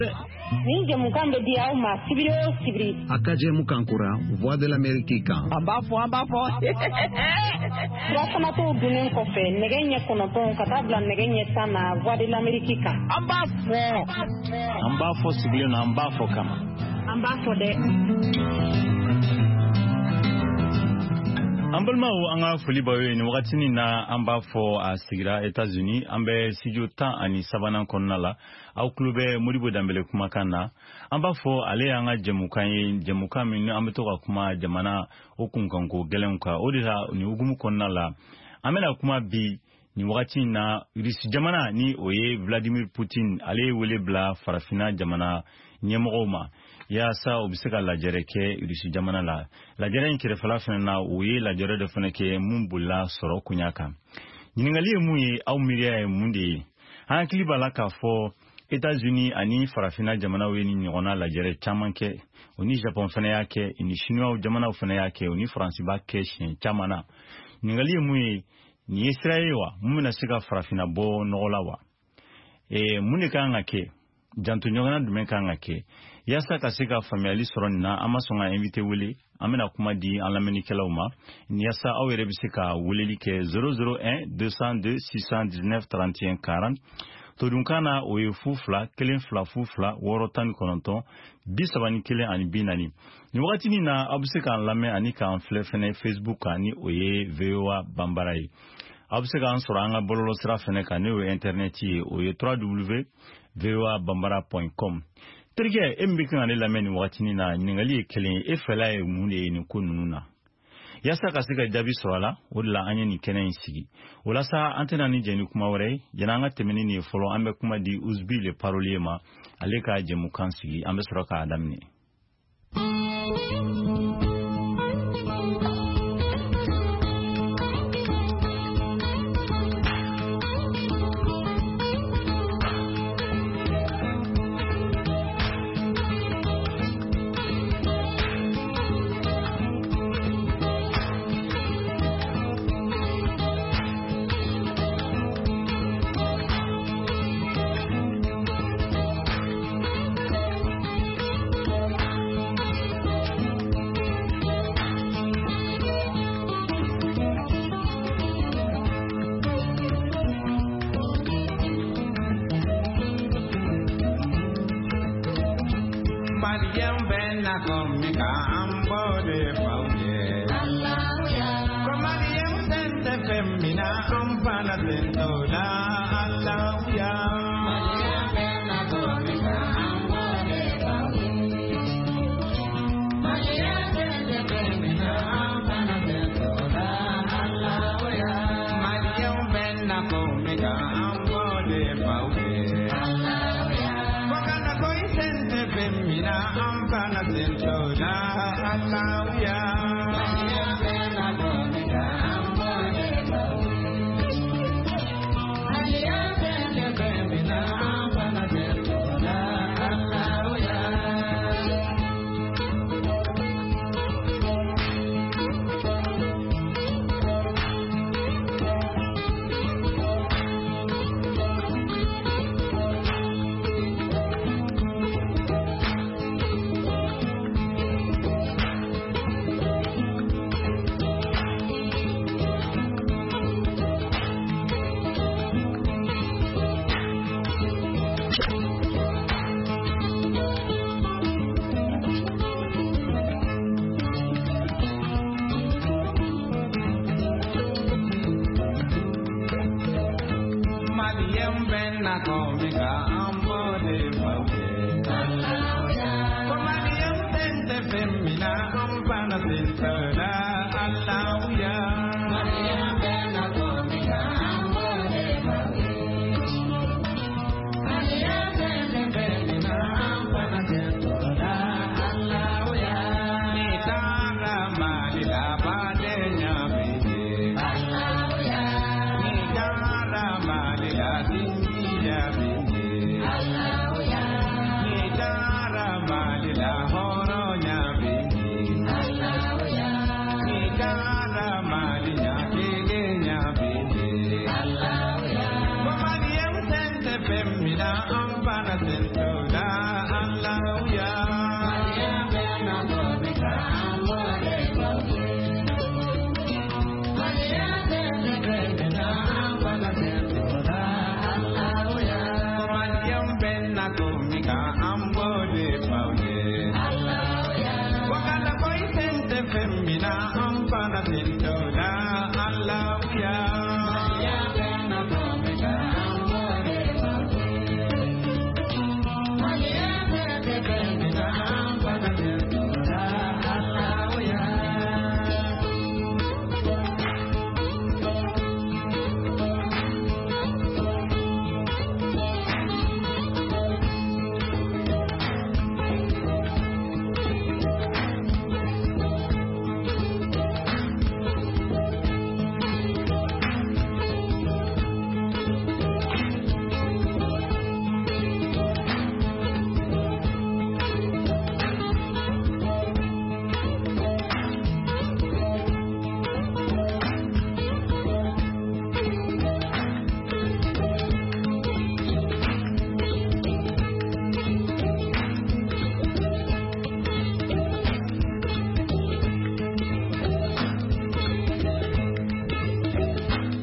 Ninja mukambe dia uma sibiri. Akaje mukankura voix de l'Amérique kan. Ambafo. Wasana to dunen kofe negenye konoton katabla negenye sana voix de l'Amérique kan. Ambafo sibiri na ambafo kama. Ambafo de. Ambalmao anga foli bawe ni wakati ni na ambafo a sigira États-Unis ambe sijo tan ani sabana konnala au klube muribo dambele kuma kana ambafo ale anga jemukan min ambe to kuma jamana okunkanko gelenka odira ni ugumu konnala amena kuma bi ni wakati na risi jamana ni oye Vladimir Putin ale wele bla farafina jamana nyemogoma ya sa obiseka la jereke risi jamana la jere nkire falafina na oye la jere de feneke mumbula soro kunyaka nyingali muye au miria munde hankili balaka fo États-Unis ani farafina jamana weni nyona la jere chamanke oni Japon fene yake ni Chinois jamana fene yake oni France ba keshin chamana nyingali muye ni Israel wa mumina sika farafina bo nogolawa mune kanga ke jantu nyogana dume kanga ke yasa kasika family soronna amasonga invité wuli amena kuma di alameni kelawma ni yasa awere bisika wuleli ke 001 202 619 31 40 to dunkana oye fufla kelen fufla worotan kononton bisabani kelen ani binani ni wakati ni na abusika lame ani ka flefene Facebook ani oye VOA Bambarai abusika ansora anga bololo sira fene ka ne o internet yi oye www.voabambara.com Terige embikin ane lameni wakati ni na ningali kelen efela munde ni kunununa yasa kasika jabi sorala odla anye ni kenen sigi wala sa antena ni jeni kuma wore jananga temeni ni folo ambe kuma di uzbi le paroliema aleka jemu kan sigi ambe soraka adamni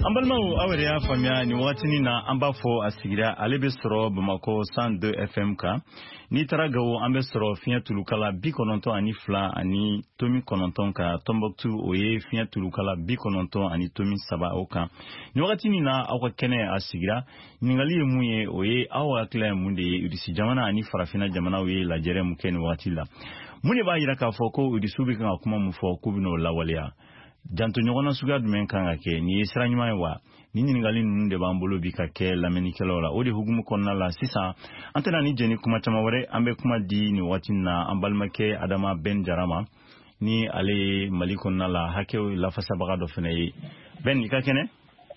Ambalmau awere ya famia ni watini na ambafo asigira alebesoro Bamako 102 FM ka ni taragawo ambesoro finya tulukala bikononton ani fla ani tomi kononton ka Tombouctou oye finya tulukala bikononton ani tomi saba oka ni watini na awka kene asigira ningali muye oye awa kla munde udisi jamana ani farafina jamana oye la jere mukeni watila muni ba yira ka foko udisubi kan akuma mufo kubino lawalia janto nyogona suga dumen kanga ke ni isranyuma wa ni ningali nunde bambolo bika ke lameni kelola odi hugumu konna la sisa antena ni jeni kuma chamawore ambe kuma di ni watina ambalmake adama ben jarama ni ale malikonna la hake la fasabaga do fene ben ikakene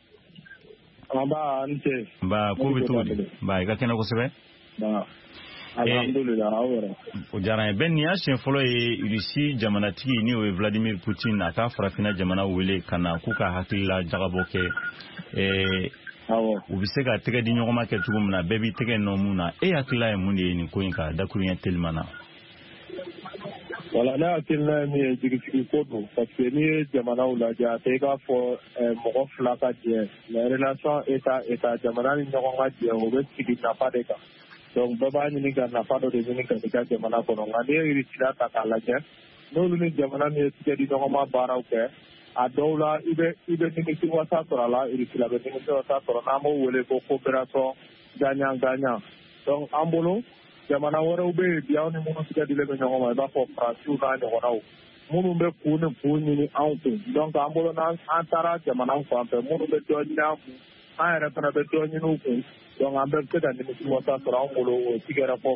amba ante ba ko bitudi ba ikakene ko sebe ba alhamdulillah awara ujara ben ni ashe folo e irisi jamanatiki ni o Vladimir Putin aka farafina jamana wele kana kuka hakila jagaboke awo ubiseka tege di nyogoma ke tugumna bebi tege no muna hakila e mundi ni koinka dakunya telmana wala na akila ni jigisi kodo parce que ni jamana wala ja tega fo mo flaka je la relation eta jamana ni nyogoma je o be sigi na padeka donc baba ni ga na fado de ni ka jamana ko ngade iri sida ta kala je no lu ni jamana ni sidi no ma baraw ke a dawla ibe ni ki wasa torala iri sila be ni ki wasa torala mo wele ko coopération gagnant donc ambolo jamana wara ube biaw ni mo sidi le be no ma ba ko prasu na ni wona munu be ko ni anko donc ambolo na antara jamana ko ampe munu be do na ayara kana be do ni no ko donc ambe ke da ni mo wasa torala ambolo tigera ko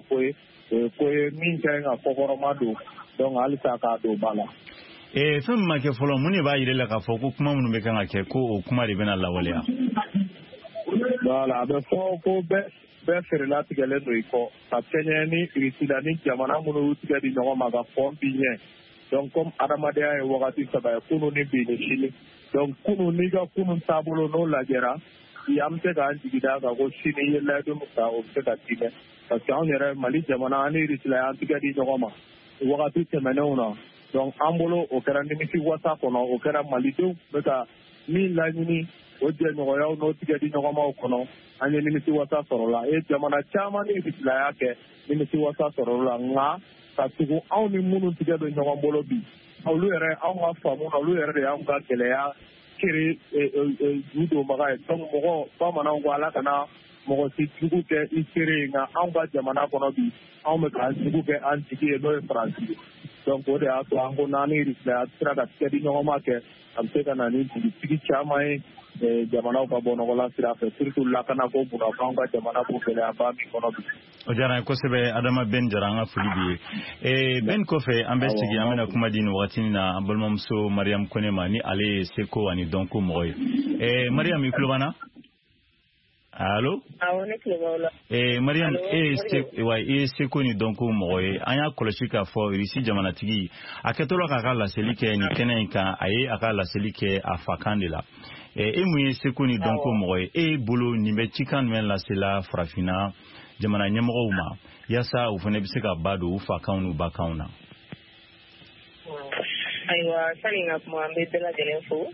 min kanga kokoro madu donc alisa ka do bala fem ma ke folo muni ba yire la ka foko kuma munu be kanga ke ko o kuma de bena la waleya wala be foko be fere la tigele no iko patenya ni irisida ni jamana munu utiga di no ma ga fombi nye donc comme adamadea e wakati saba kunu ni bi ni shini donc kunu ni ga kunu tabulo no la gera yamte ga antigida ga go shini yella do musa o te ga tine parce que on yɛrɛ Mali jamana ani irisila an tigɛ di ɲɔgɔn ma wagati tɛmɛnenw na donc an bolo o kɛra nimisi wasa kɔnɔ o kɛra malidenw bɛ ka min laɲini o jɛɲɔgɔnyaw n'o tigɛ di ɲɔgɔnmaw kɔnɔ an ye nimisi wasa sɔrɔ la jamana caman ni irisilaya kɛ nimisi wasa sɔrɔ la nka ka tugu anw ni minnu tigɛ bɛ ɲɔgɔn bolo bi olu yɛrɛ anw ka faamu na olu yɛrɛ de y'anw ka gɛlɛya kiri ju donbaga ye donc mɔgɔ bamananw ko ala kana mɔgɔ si jugu kɛ i seere nka anw ka jamana kɔnɔ bi anw bɛ k'an jugu kɛ an tigi ye n'o ye faransi ye donc o de y'a to an ko n'an ni irisila sera ka tigɛ di ɲɔgɔn ma kɛ a bɛ se ka na ni dugutigi caman ye jamanaw ka bɔ nɔgɔla sira fɛ surtout lakana ko kunna k'anw ka jamana ko gɛlɛyaba min kɔnɔ bi. o diyara n ye kosɛbɛ adama ben jara an ka foli b'i ye ben kɔfɛ an bɛ sigi an bɛna kuma di nin wagatinin na an balimamuso mariam kone ma ni ale ye seko ani dɔnko mɔgɔ ye mariam i tulo b'an na. Allo Mariam seko ni donko mɔgɔ ye an y'a kɔlɔsi k'a fɔ irisi jamanatigi a kɛtɔla k'a ka laseli kɛ nin kɛnɛ in kan a ye a ka laseli kɛ a fakan de la mun ye seko ni donko mɔgɔ ye bolo nin bɛ cikan jumɛn lasela farafina jamana ɲɛmɔgɔw ma yaasa u fana bɛ se ka ba don u fakanw n'u bakanw na. Ayiwa sani n ka kuma an bɛ bɛɛ lajɛlen fo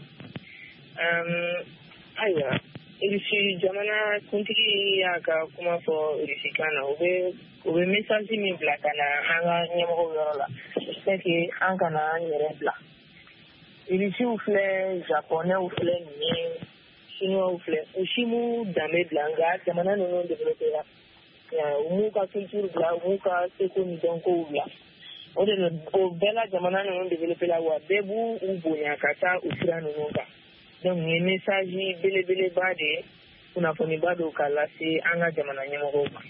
ayiwa irisi jamana kuntigi y'a ka kuma fɔ irisi kan na u bɛ message min bila ka na an ka ɲɛmɔgɔw yɔrɔ la c'est que an kana an yɛrɛ bila irisiw filɛ japonɛw filɛ nin ye chinois filɛ u si m'u danbe bila nka jamana ninnu développé la u m'u ka culture bila u m'u ka seko ni dɔnkow bila o de o bɛɛ la jamana ninnu développé la wa bɛɛ b'u bonya ka taa u sira ninnu kan. Donc ni message belebeleba de kunnafoniba do ka lase an ka jamana ɲɛmɔgɔw ma.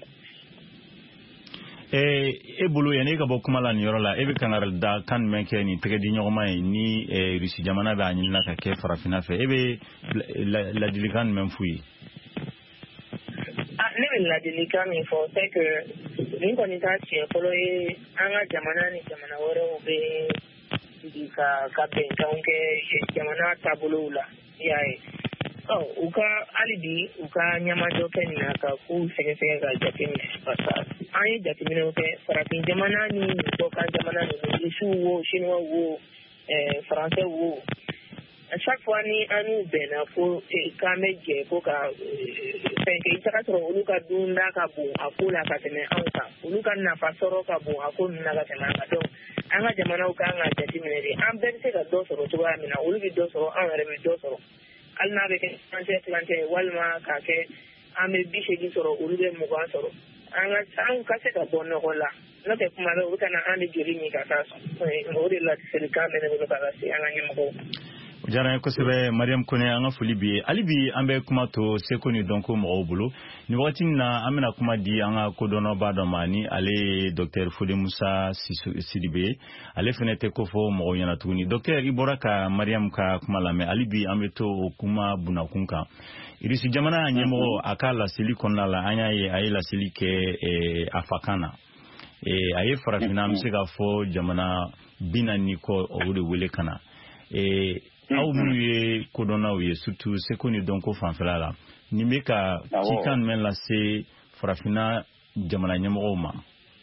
Bolo yanni ka bɔ kuma la nin yɔrɔ la bɛ kan da kan jumɛn kɛ nin tɛgɛ di ɲɔgɔnma ye ni Rusi jamana bɛ a ɲinina ka kɛ farafina fɛ bɛ ladilikan jumɛn f'u ye. Ne bɛ ladilikan min fɔ c'est que nin kɔni t'a tiɲɛ fɔlɔ ye an ka jamana ni jamana wɛrɛw bɛ sigi ka bɛnkanw kɛ jamana taabolow la i y'a ye u ka hali bi u ka ɲɛmajɔ kɛ nin na ka k'u sɛgɛsɛgɛ ka jateminɛ parce que an ye jateminɛw kɛ farafin jamana ni kɔkan jamana ninnu rusiw wo chinois wo faransɛ wo chaque fois ni anu bena fo kameje ko ka fenke itaka tro uluka dunda ka bu akula ka tene anka uluka na fasoro ka bu akun na ka tene anka donc anga jamana u ka nga jati minere am ben se ka do soro to ba mina ulubi do soro an rebe do soro alna be ke plante walma ka ke ame bishe di soro ulube mu ga soro anga an ka se ka bonno hola no te kuma do kana ande jiri ni ka taso o de la selika mene ko ka si anga nyimo Jara kosebe Mariam Kone anga foli bi alibi ambe kuma to sekoni donko mo bolo ni wati na amena kuma di anga kodono badomani ale Dr Fode Musa Sidibe ale fenete ko fo mo yana tuni Dr Ibora ka Mariam ka kuma lame alibi ambe to kuma buna kunka irisi jamana nyemo akala silikon la anya ye ayela silike afakana aye farafina msega fo jamana bina niko owude wele kana aw munu ye kodona ye surtout sekoni donko fanfela la ni me ka cikan men la se farafina jamana nyemo ma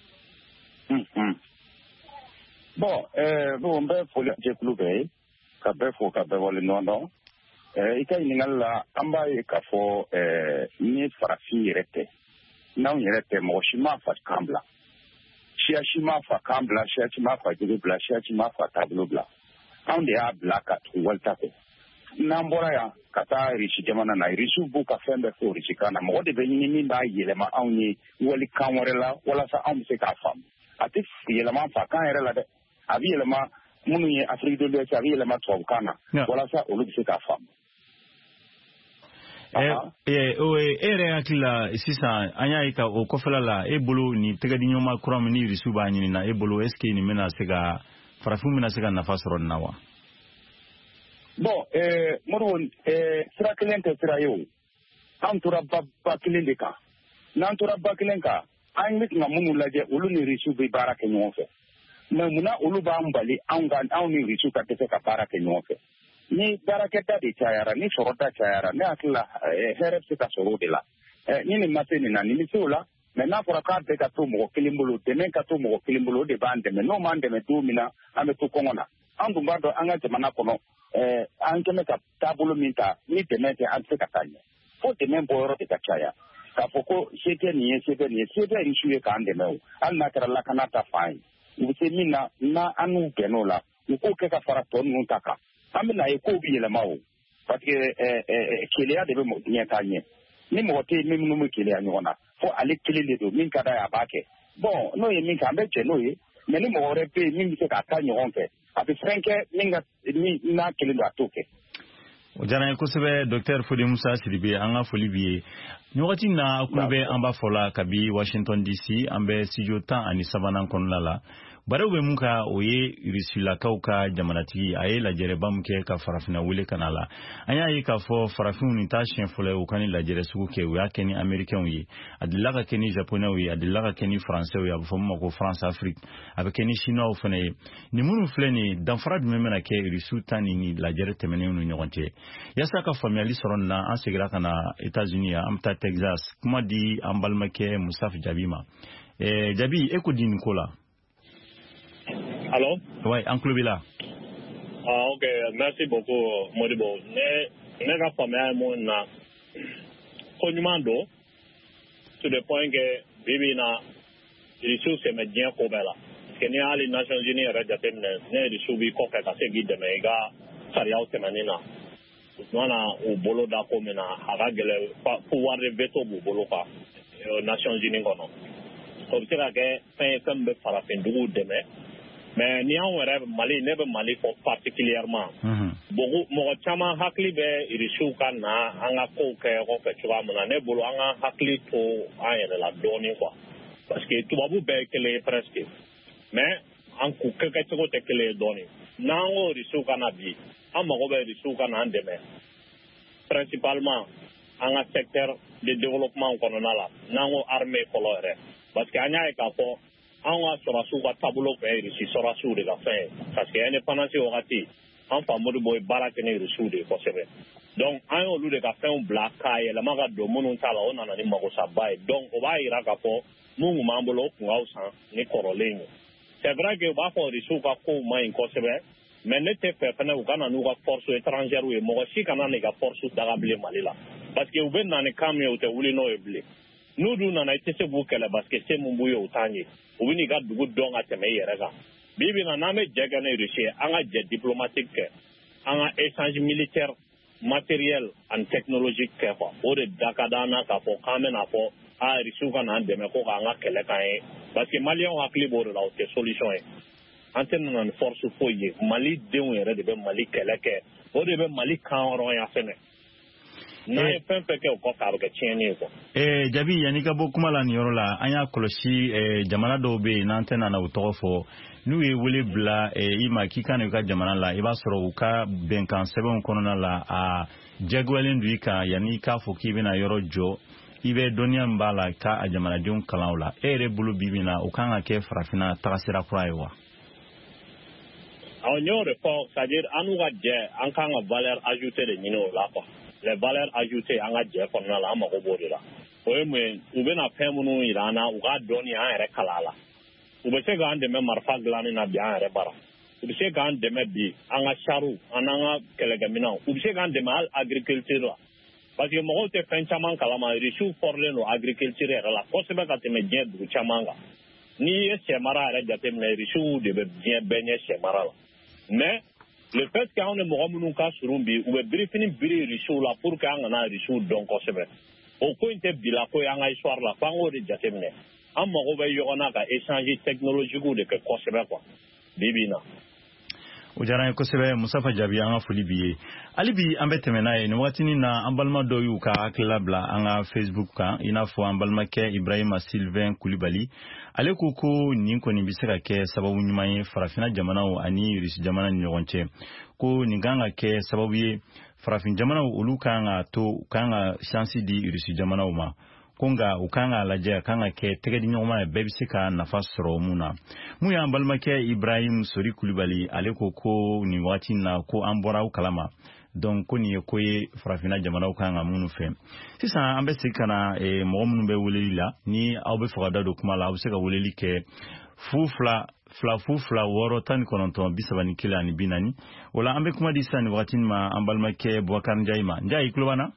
bon be foli je klube ka be fo ka be wole nono ika iningala amba e ka fo ni farafi rete na unirete mo shima fa kambla shima fa kambla shima fa jibla shima fa tablo bla on de a blaka to walta ko nambora ya kata rishi jamana na risu buka fembe ko rishi kana mo de benyi ni ba yele ma awni wali kamorela wala sa am se ka fam ati yele ma fa kan erela de abi yele ma munu ye afrique de l'ouest abi yele ma to kana wala sa olu se ka fam ere akila sisa anya ika o kofala la ebolo ni tegadi nyoma kuram ni risu ba nyini na ebolo eske ni mena sega farafu mina sega nafa soro nawa bon moro sira kelente sira yo antura babba kelende ka nantura bakelen ka an mit na munu laje ulu ni risu be baraka nyofe na muna ulu ba mbali an ni risu ka tese ka baraka nyofe ni baraka ta di chayara ni sorota chayara ni akila herep se ka soro de la ni mateni na ni misula na fora ka be ka to mo kilimbulu tenen ka to mo kilimbulu de bande me no mande me to mina ame to kongona andu mbado anga jamana kono an keme ka tabulo minta ni temete an se ka tanya fo temen boyoro de ka chaya ka foko shete ni nshuye ka ande me an na kara la kana ta fine ubise mina na anu genola uko ke ka fara ton nuntaka amina e ko bi le mawo parce que kilia de mo nyatanye ni mo te mi mu kilia nyona fo ale kilele do min kada ya bake bon no ye min ka mbeche no ye mais ni mo repe min bi se ka ta nyon fe abi frenke ninga ni na kilele atoke Ojana kusebe Dr Fode Musa Sidibe anga foli biye nyoti na kulube amba fola kabi Washington DC ambe studio tan ani sabana konlala barewe muka oye risila kauka jamanati aye la jereba muke ka farafina wule kanala anya yi ka fo farafinu ni tashin fole ukani la jere suke we akeni american wi adilaka keni japonais wi adilaka keni français wi abufo mako France Afrique abekeni chinois ofene ni munu fleni danfrad memena ke risu tani ni la jere temene unu nyokonte yasa ka family soronna an segira kana États-Unis amta Texas kuma di ambalmake Musaf Jabima Jabi ekodin kola. Allô? Oui, en club là. Ah, ok, merci beaucoup, Modibo. Ne ka famille mon na konyumando to the point que bibi na issue se me bien ko bela. Que ni ali Nations Unies rejate ne issue bi ko ka se guide me ga sari au se manina. Nona o bolo da ko mena aga gele pouvoir de veto bu bolo ka Nations Unies kono. Ko tira ke fin kambe para pendu de me. Mais ni an wɛrɛ Mali ne bɛ Mali fɔ particulièrement beaucoup mɔgɔ caman hakili bɛ irisiw ka na an ka kow kɛ ɲɔgɔn fɛ cogoya min na ne bolo an ka hakili to an yɛrɛ la dɔɔnin quoi parce que tubabu bɛɛ ye kelen ye presque mais an k'u kɛcogo tɛ kelen ye dɔɔnin n'an ko irisiw ka na bi an mago bɛ irisiw ka na an dɛmɛ principalement an ka secteur de développement kɔnɔna la n'an ko armée fɔlɔ yɛrɛ parce que an y'a ye k'a fɔ an ka sɔrɔsiw ka taabolo bɛɛ ye irisi sɔrɔsiw de ka fɛn ye parce que indépendance wagati an fa Modibo ye baara kɛ ni irisiw de ye kosɛbɛ donc an y'olu de ka fɛnw bila k'a yɛlɛma ka don minnu ta la o nana ni magosaba ye donc o b'a yira k'a fɔ mun tun b'an bolo o tun ka fisa ni kɔrɔlen ye c'est vrai que u b'a fɔ irisiw ka kow man ɲi kosɛbɛ mais ne tɛ fɛ fɛnɛ u ka na n'u ka force étrangère ye mɔgɔ si kana n'i ka force dagabilen Mali la parce que u bɛ na ni kan min ye u tɛ wuli n'o ye bilen n'u dun nana i tɛ se k'u kɛlɛ parce que se mun b'u ye u t'a ɲɛ u bɛ n'i ka dugu dɔn ka tɛmɛ i yɛrɛ kan bi bi na n'an bɛ jɛ kɛ ni Russie ye an ka jɛ diplomatique kɛ an ka échange militaire matériel ani technologique kɛ quoi o de da ka d'an na k'a fɔ k'an bɛna fɔ Russie ka n'an dɛmɛ ko k'an ka kɛlɛ k'an ye parce que maliyɛnw hakili b'o de la o tɛ solution ye an tɛ nana ni force foyi ye Mali denw yɛrɛ de bɛ Mali kɛlɛ kɛ o de bɛ Mali kan hɔrɔnya fɛnɛ n'an ye fɛn fɛn kɛ o kɔfɛ a bɛ kɛ tiɲɛni ye quoi. Jabi yanni ka bɔ kuma la nin yɔrɔ la an y'a kɔlɔsi jamana dɔw bɛ yen n'an tɛ nana u tɔgɔ fɔ n'u ye wele bila i ma k'i ka na i ka jamana la i b'a sɔrɔ u ka bɛnkan sɛbɛnw kɔnɔna la a jagoyalen don i kan yanni k'a fɔ k'i bɛna yɔrɔ jɔ i bɛ dɔnniya min b'a la k'a jamanadenw kalan o la e yɛrɛ bolo bi bi na o kan ka kɛ farafinna tagasira kura ye wa. n y'o de fɔ c'est-à-dire an n'u ka jɛ an kan ka valeur ajoutée de ɲini o la quoi les valeurs ajoutées an ka jɛ kɔnɔna la an mago b'o de la o ye mun ye u bɛna fɛn minnu yira an na u k'a dɔnni an yɛrɛ kala a la u bɛ se k'an dɛmɛ marifa dilanni na bi an yɛrɛ bara u bɛ se k'an dɛmɛ bi an ka chariw an n'an ka kɛlɛkɛminɛnw u bɛ se k'an dɛmɛ hali agriculture la parce que mɔgɔw tɛ fɛn caman kalama Russiw fɔrilen don agriculture yɛrɛ la kosɛbɛ ka tɛmɛ diɲɛ dugu caman kan n'i ye sɛ mara yɛrɛ jateminɛ Russiw de bɛ diɲɛ bɛɛ ɲɛ sɛ mara la mais le fait que anw ni mɔgɔ minnu ka surun bi u bɛ birifini biri Russiw la pour que an kana Russiw dɔn kosɛbɛ o ko in tɛ bila ko ye an ka histoire la f'an k'o de jateminɛ an mago bɛ ɲɔgɔn na ka échange technologique de kɛ kosɛbɛ quoi bi bi in na. o diyara n ye kosɛbɛ Musafa Jabi an ka foli b'i ye hali bi an bɛ tɛmɛ n'a ye nin waatinin na an balima dɔw y'u ka hakilila bila an ka Facebook kan i n'a fɔ an balimakɛ Ibrahima Sylvain Kulibali ale ko ko nin kɔni bɛ se ka kɛ sababu ɲuman ye farafinna jamanaw ani Rusi jamana ni ɲɔgɔn cɛ ko nin kan ka kɛ sababu ye farafin jamanaw olu kan ka chance di Rusi jamanaw ma ko nka u kan ka lajɛ kan ka kɛ tɛgɛ di ɲɔgɔn ye bɛɛ bɛ se ka nafa sɔrɔ mun na mun y'an balimakɛ Ibrahim Sori Kulibali ale ko nin waati na ko an bɔra u kalama donc ko nin ye ko ye farafinna jamanaw kan ka minnu fɛ sisan an bɛ segin ka na mɔgɔ minnu bɛ weleli la ni aw bɛ fɛ ka da don kuma la aw bɛ se ka weleli kɛ 02-69-34 o la an bɛ kuma di sisan nin waati ma an balimakɛ Bubakar Njayi ma Njayi tulo b'an na.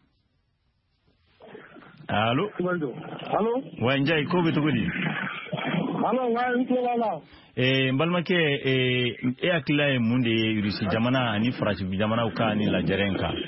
Allo? Allo? Wa Njayi ko bɛ cogo di? Allo, wa n tulo b'a la. N balimakɛ e hakilila ye mun de ye Rusi jamana ani farafin jamanaw ka ni lajɛrɛ in kan?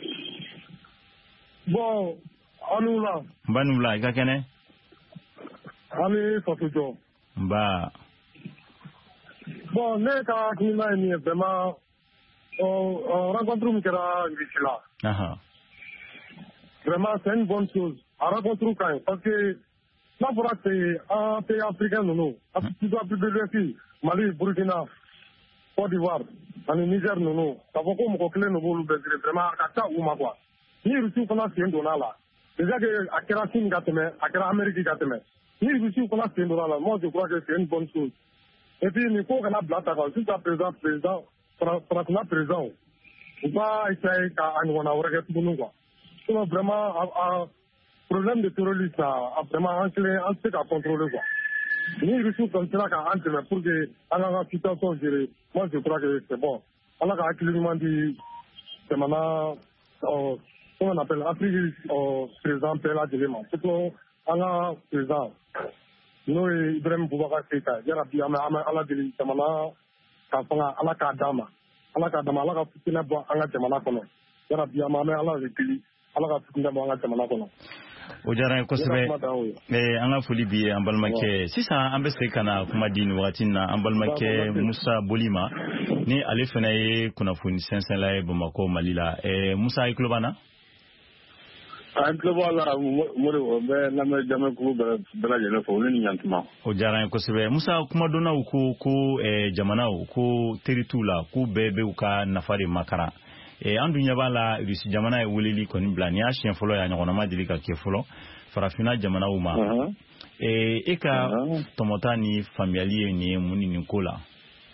Bon, anu la. N ba n'u la i ka kɛnɛ? Ani faso jɔ. N ba. Bon, ne ka hakilina ye min ye vraiment rencontre min kɛra Rusi la. Vraiment, c'est une bonne chose. A rencontre ka ɲi parce que n'a fɔra un pays africain ninnu surtout Afrique de l'Ouest Mali Burkina Côte d'Ivoire ani Niger ninnu k'a fɔ ko mɔgɔ kelen de b'olu bɛɛ siri vraiment a ka ca u ma quoi ni Rusiw fana sen donna la déjà que a kɛra Chine ka tɛmɛ a kɛra Amérique ka tɛmɛ ni Rusiw fana sen donna la moi je crois que c'est une bonne chose et puis nin ko kana bila ta kan jusqu'à présent farafinna président u b'a essayer ka a ɲɔgɔnna wɛrɛ kɛ tuguni quoi sinon vraiment problème de terrorisme vraiment an tɛ se ka contrôler quoi ni Rusiw kɔni sera k'an dɛmɛ pour que an ka situation gérer moi je crois que c'est bon ala ka hakili ɲuman di jamana comment on appelle Afrique président bɛɛ lajɛlen ma surtout an ka président n'o ye Ibrahim Boubacar Keïta yarabi an bɛ ala deli jamana ka fanga ala k'a d'a ma ala ka fitinɛ bɔ an ka jamana kɔnɔ yarabi an bɛ ala de deli ala ka fitinɛ bɔ an ka jamana kɔnɔ. O diyara n ye kosɛbɛ an ka foli bi an balimakɛ sisan an bɛ segin ka na kuma di nin wagati na an balimakɛ Musa Bolima ni ale fana ye kunnafoni sɛnsɛnla ye Bamako Mali la Musa i tulo b'an na? An tulo b'a la Modibo n bɛ lamɛn jamɛkulu bɛɛ lajɛlen fɔ olu ni ɲantuma. O diyara n ye kosɛbɛ Musa kumadonnaw ko jamanaw ko teri t'u la k'u bɛɛ bɛ u ka nafa de makara. An dun ɲɛ b'a la Rusi jamana ye weleli kɔni bila ni y'a siɲɛ fɔlɔ y'a ɲɔgɔnna ma deli ka kɛ fɔlɔ farafinna jamanaw ma e ka tɔmɔta ni faamuyali ye nin ye mun ni nin ko la.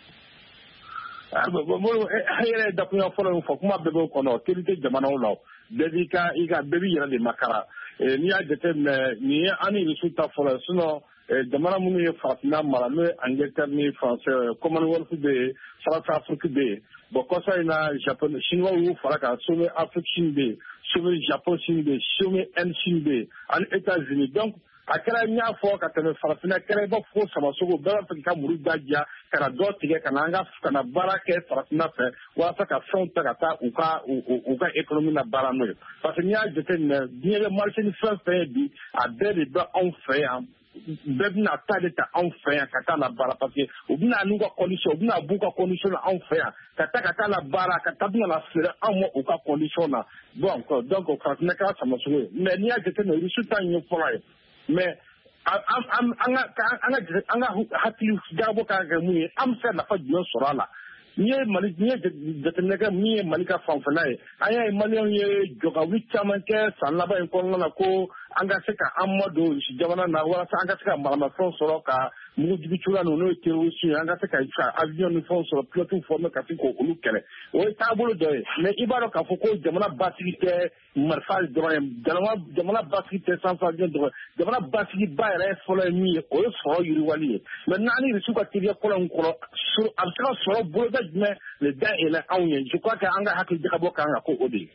Yɛrɛ dakunya fɔlɔ y'o fɔ kuma bɛɛ b'o kɔnɔ teri tɛ jamanaw la bɛɛ b'i yɛrɛ de makara n'i y'a jateminɛ nin ye an ni Rusiw ta fɔlɔ sinon jamana minnu ye farafinna mara n'o ye Angleterre ni France Commonwealth bɛ yen Faransa Afrique bɛ yen bon kɔsa in na Japon Chinois y'u fara kan sommet Afrique Chine bɛ yen sommet Japon Chine bɛ yen sommet Inde Chine bɛ yen ani États-Unis donc a kɛra n y'a fɔ ka tɛmɛ farafinna kɛra i b'a fɔ Samasogo bɛɛ b'a fɛ k'i ka muru da diya ka na dɔ tigɛ ka na baara kɛ farafinna fɛ walasa ka fɛnw ta ka taa u ka économie na baara n'o ye parce que n'i y'a jateminɛ diɲɛ bɛ marché ni fɛn fɛn ye bi a bɛɛ de bɛ anw fɛ yan bɛɛ bɛna taa de ta anw fɛ yan ka taa la baara parce que u bɛna n'u ka condition u bɛna b'u ka condition na anw fɛ yan ka taa la baara ka taa bɛna la feere anw ma u ka condition na bon donc farafinna kɛra Samasogo ye mais n'i y'a jateminɛ Russie ta in ye fɔlɔ ye mais an ka hakili jagabɔ ka kɛ mun ye an bɛ se ka nafa jumɛn sɔrɔ a la n'i ye jateminɛ kɛ min ye Mali ka fanfɛla ye an y'a ye Maliyɛnw ye jɔkawuli caman kɛ san laban in kɔnɔna na ko an ka se ka an madon jamana na walasa an ka se ka maramafɛnw sɔrɔ ka mugujugula n'o ye terroriste ye an ka se ka avion ni fɛnw sɔrɔ pilote former ka se k'olu kɛlɛ o ye taabolo dɔ ye mais i b'a dɔn k'a fɔ ko jamana basigi tɛ marifa dɔrɔn ye jamana basigi tɛ sans avion dɔrɔn jamana basigi ba yɛrɛ fɔlɔ ye min ye o ye sɔrɔ yiriwali ye maintenant ni Russie ka teriya kɔlɔ in kɔrɔ a bɛ se ka sɔrɔ boloda jumɛn le da yɛlɛ anw ye je crois que an ka hakili jagabɔ kan ka ko o de ye.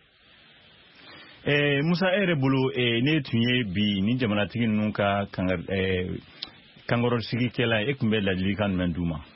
Musa ere bolo ne tun ye bi ni jamanatigi ninnu ka kankɔrɔ sigi kɛla e tun bɛ ladilikan jumɛn d'u ma?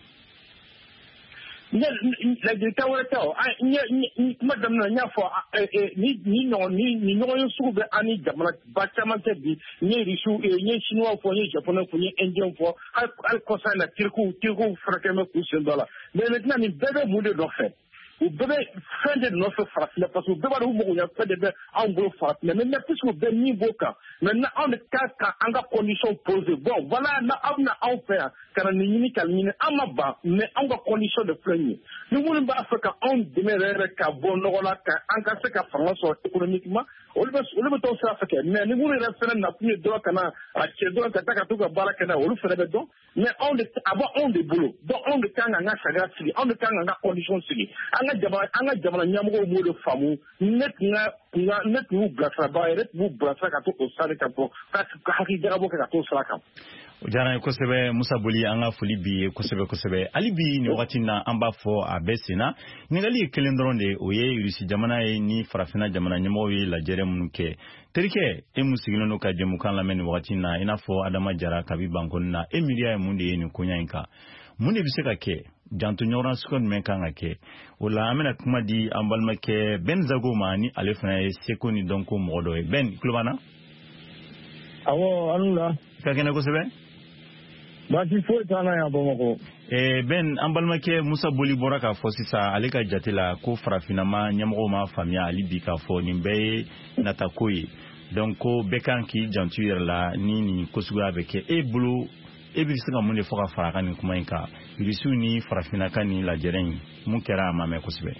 Ladilikan wɛrɛ tɛ o kuma daminɛ n y'a fɔ ni ɲɔgɔn ye sugu bɛ an ni jamana ba caman tɛ bi n ye Chinois fɔ n ye Japonais fɔ n ye Indien fɔ hali kɔsa in na Turkiw furakɛ bɛ k'u sen dɔ la mais maintenant nin bɛɛ bɛ mun de nɔfɛ u bɛɛ bɛ fɛn de nɔfɛ farafinna parce que u bɛɛ b'a dɔn u mago ɲɛ fɛn de bɛ anw bolo farafinna mais puisque u bɛɛ min b'o kan maintenant anw de ka an ka condition poser bon voilà aw bɛna anw fɛ yan ka na nin ɲini ka nin ɲini an ma ban mais anw ka condition de filɛ nin ye ni minnu b'a fɛ ka anw dɛmɛ yɛrɛ ka bɔ nɔgɔ la ka an ka se ka fanga sɔrɔ économiquement olu bɛ t'o sira fɛ kɛ mais ni minnu yɛrɛ fɛnɛ nakun ye dɔrɔn ka na a cɛ dɔrɔn ka taa ka t'u ka baara kɛ n'a ye olu fɛnɛ bɛ dɔn mais a bɔ anw de bolo donc anw de kan k'an ka sariya sigi anw de kan k'an ka condition sigi an ka jamana ɲɛmɔgɔw b'o de faamu ne tun y'u bilasiraba yɛrɛ tun b'u bilasira ka to o sira kan fɔ ka hakili jagabɔ kɛ ka t'o sira kan. O diyara n ye kosɛbɛ Musa Boli an ka foli b'i ye kosɛbɛ hali bi nin wagati na an b'a fɔ a bɛɛ senna ɲininkali ye kelen dɔrɔn de o ye Rusi jamana ye ni farafinna jamana ɲɛmɔgɔw ye lajɛrɛ minnu kɛ terikɛ e mun sigilen don ka jɛmukan lamɛn nin wagati na i n'a fɔ Adama Jara kabi bankɔni na e miiriya ye mun de ye nin koɲa in kan mun de bɛ se ka kɛ janto ɲɔgɔn sugu jumɛn kan ka kɛ o la an bɛna kuma di an balimakɛ Ben Zago ma ni ale fana ye seko ni dɔnko mɔgɔ dɔ ye Ben tulo b'an na? Awɔ an la ka kɛnɛ kosɛbɛ baasi foyi t'an na yan Bamakɔ. Ben an balimakɛ Musa Boli bɔra k'a fɔ sisan ale ka jate la ko farafinama ɲɛmɔgɔw ma faamuya hali bi k'a fɔ nin bɛɛ ye natako ye donc ko bɛɛ kan k'i janto yɛrɛ la ni nin ko suguya bɛ kɛ e bolo e bɛ se ka mun de fɔ ka fara kan nin kuma in kan Rusiw ni farafinna ka nin lajɛrɛ in mun kɛra a ma mɛn kosɛbɛ.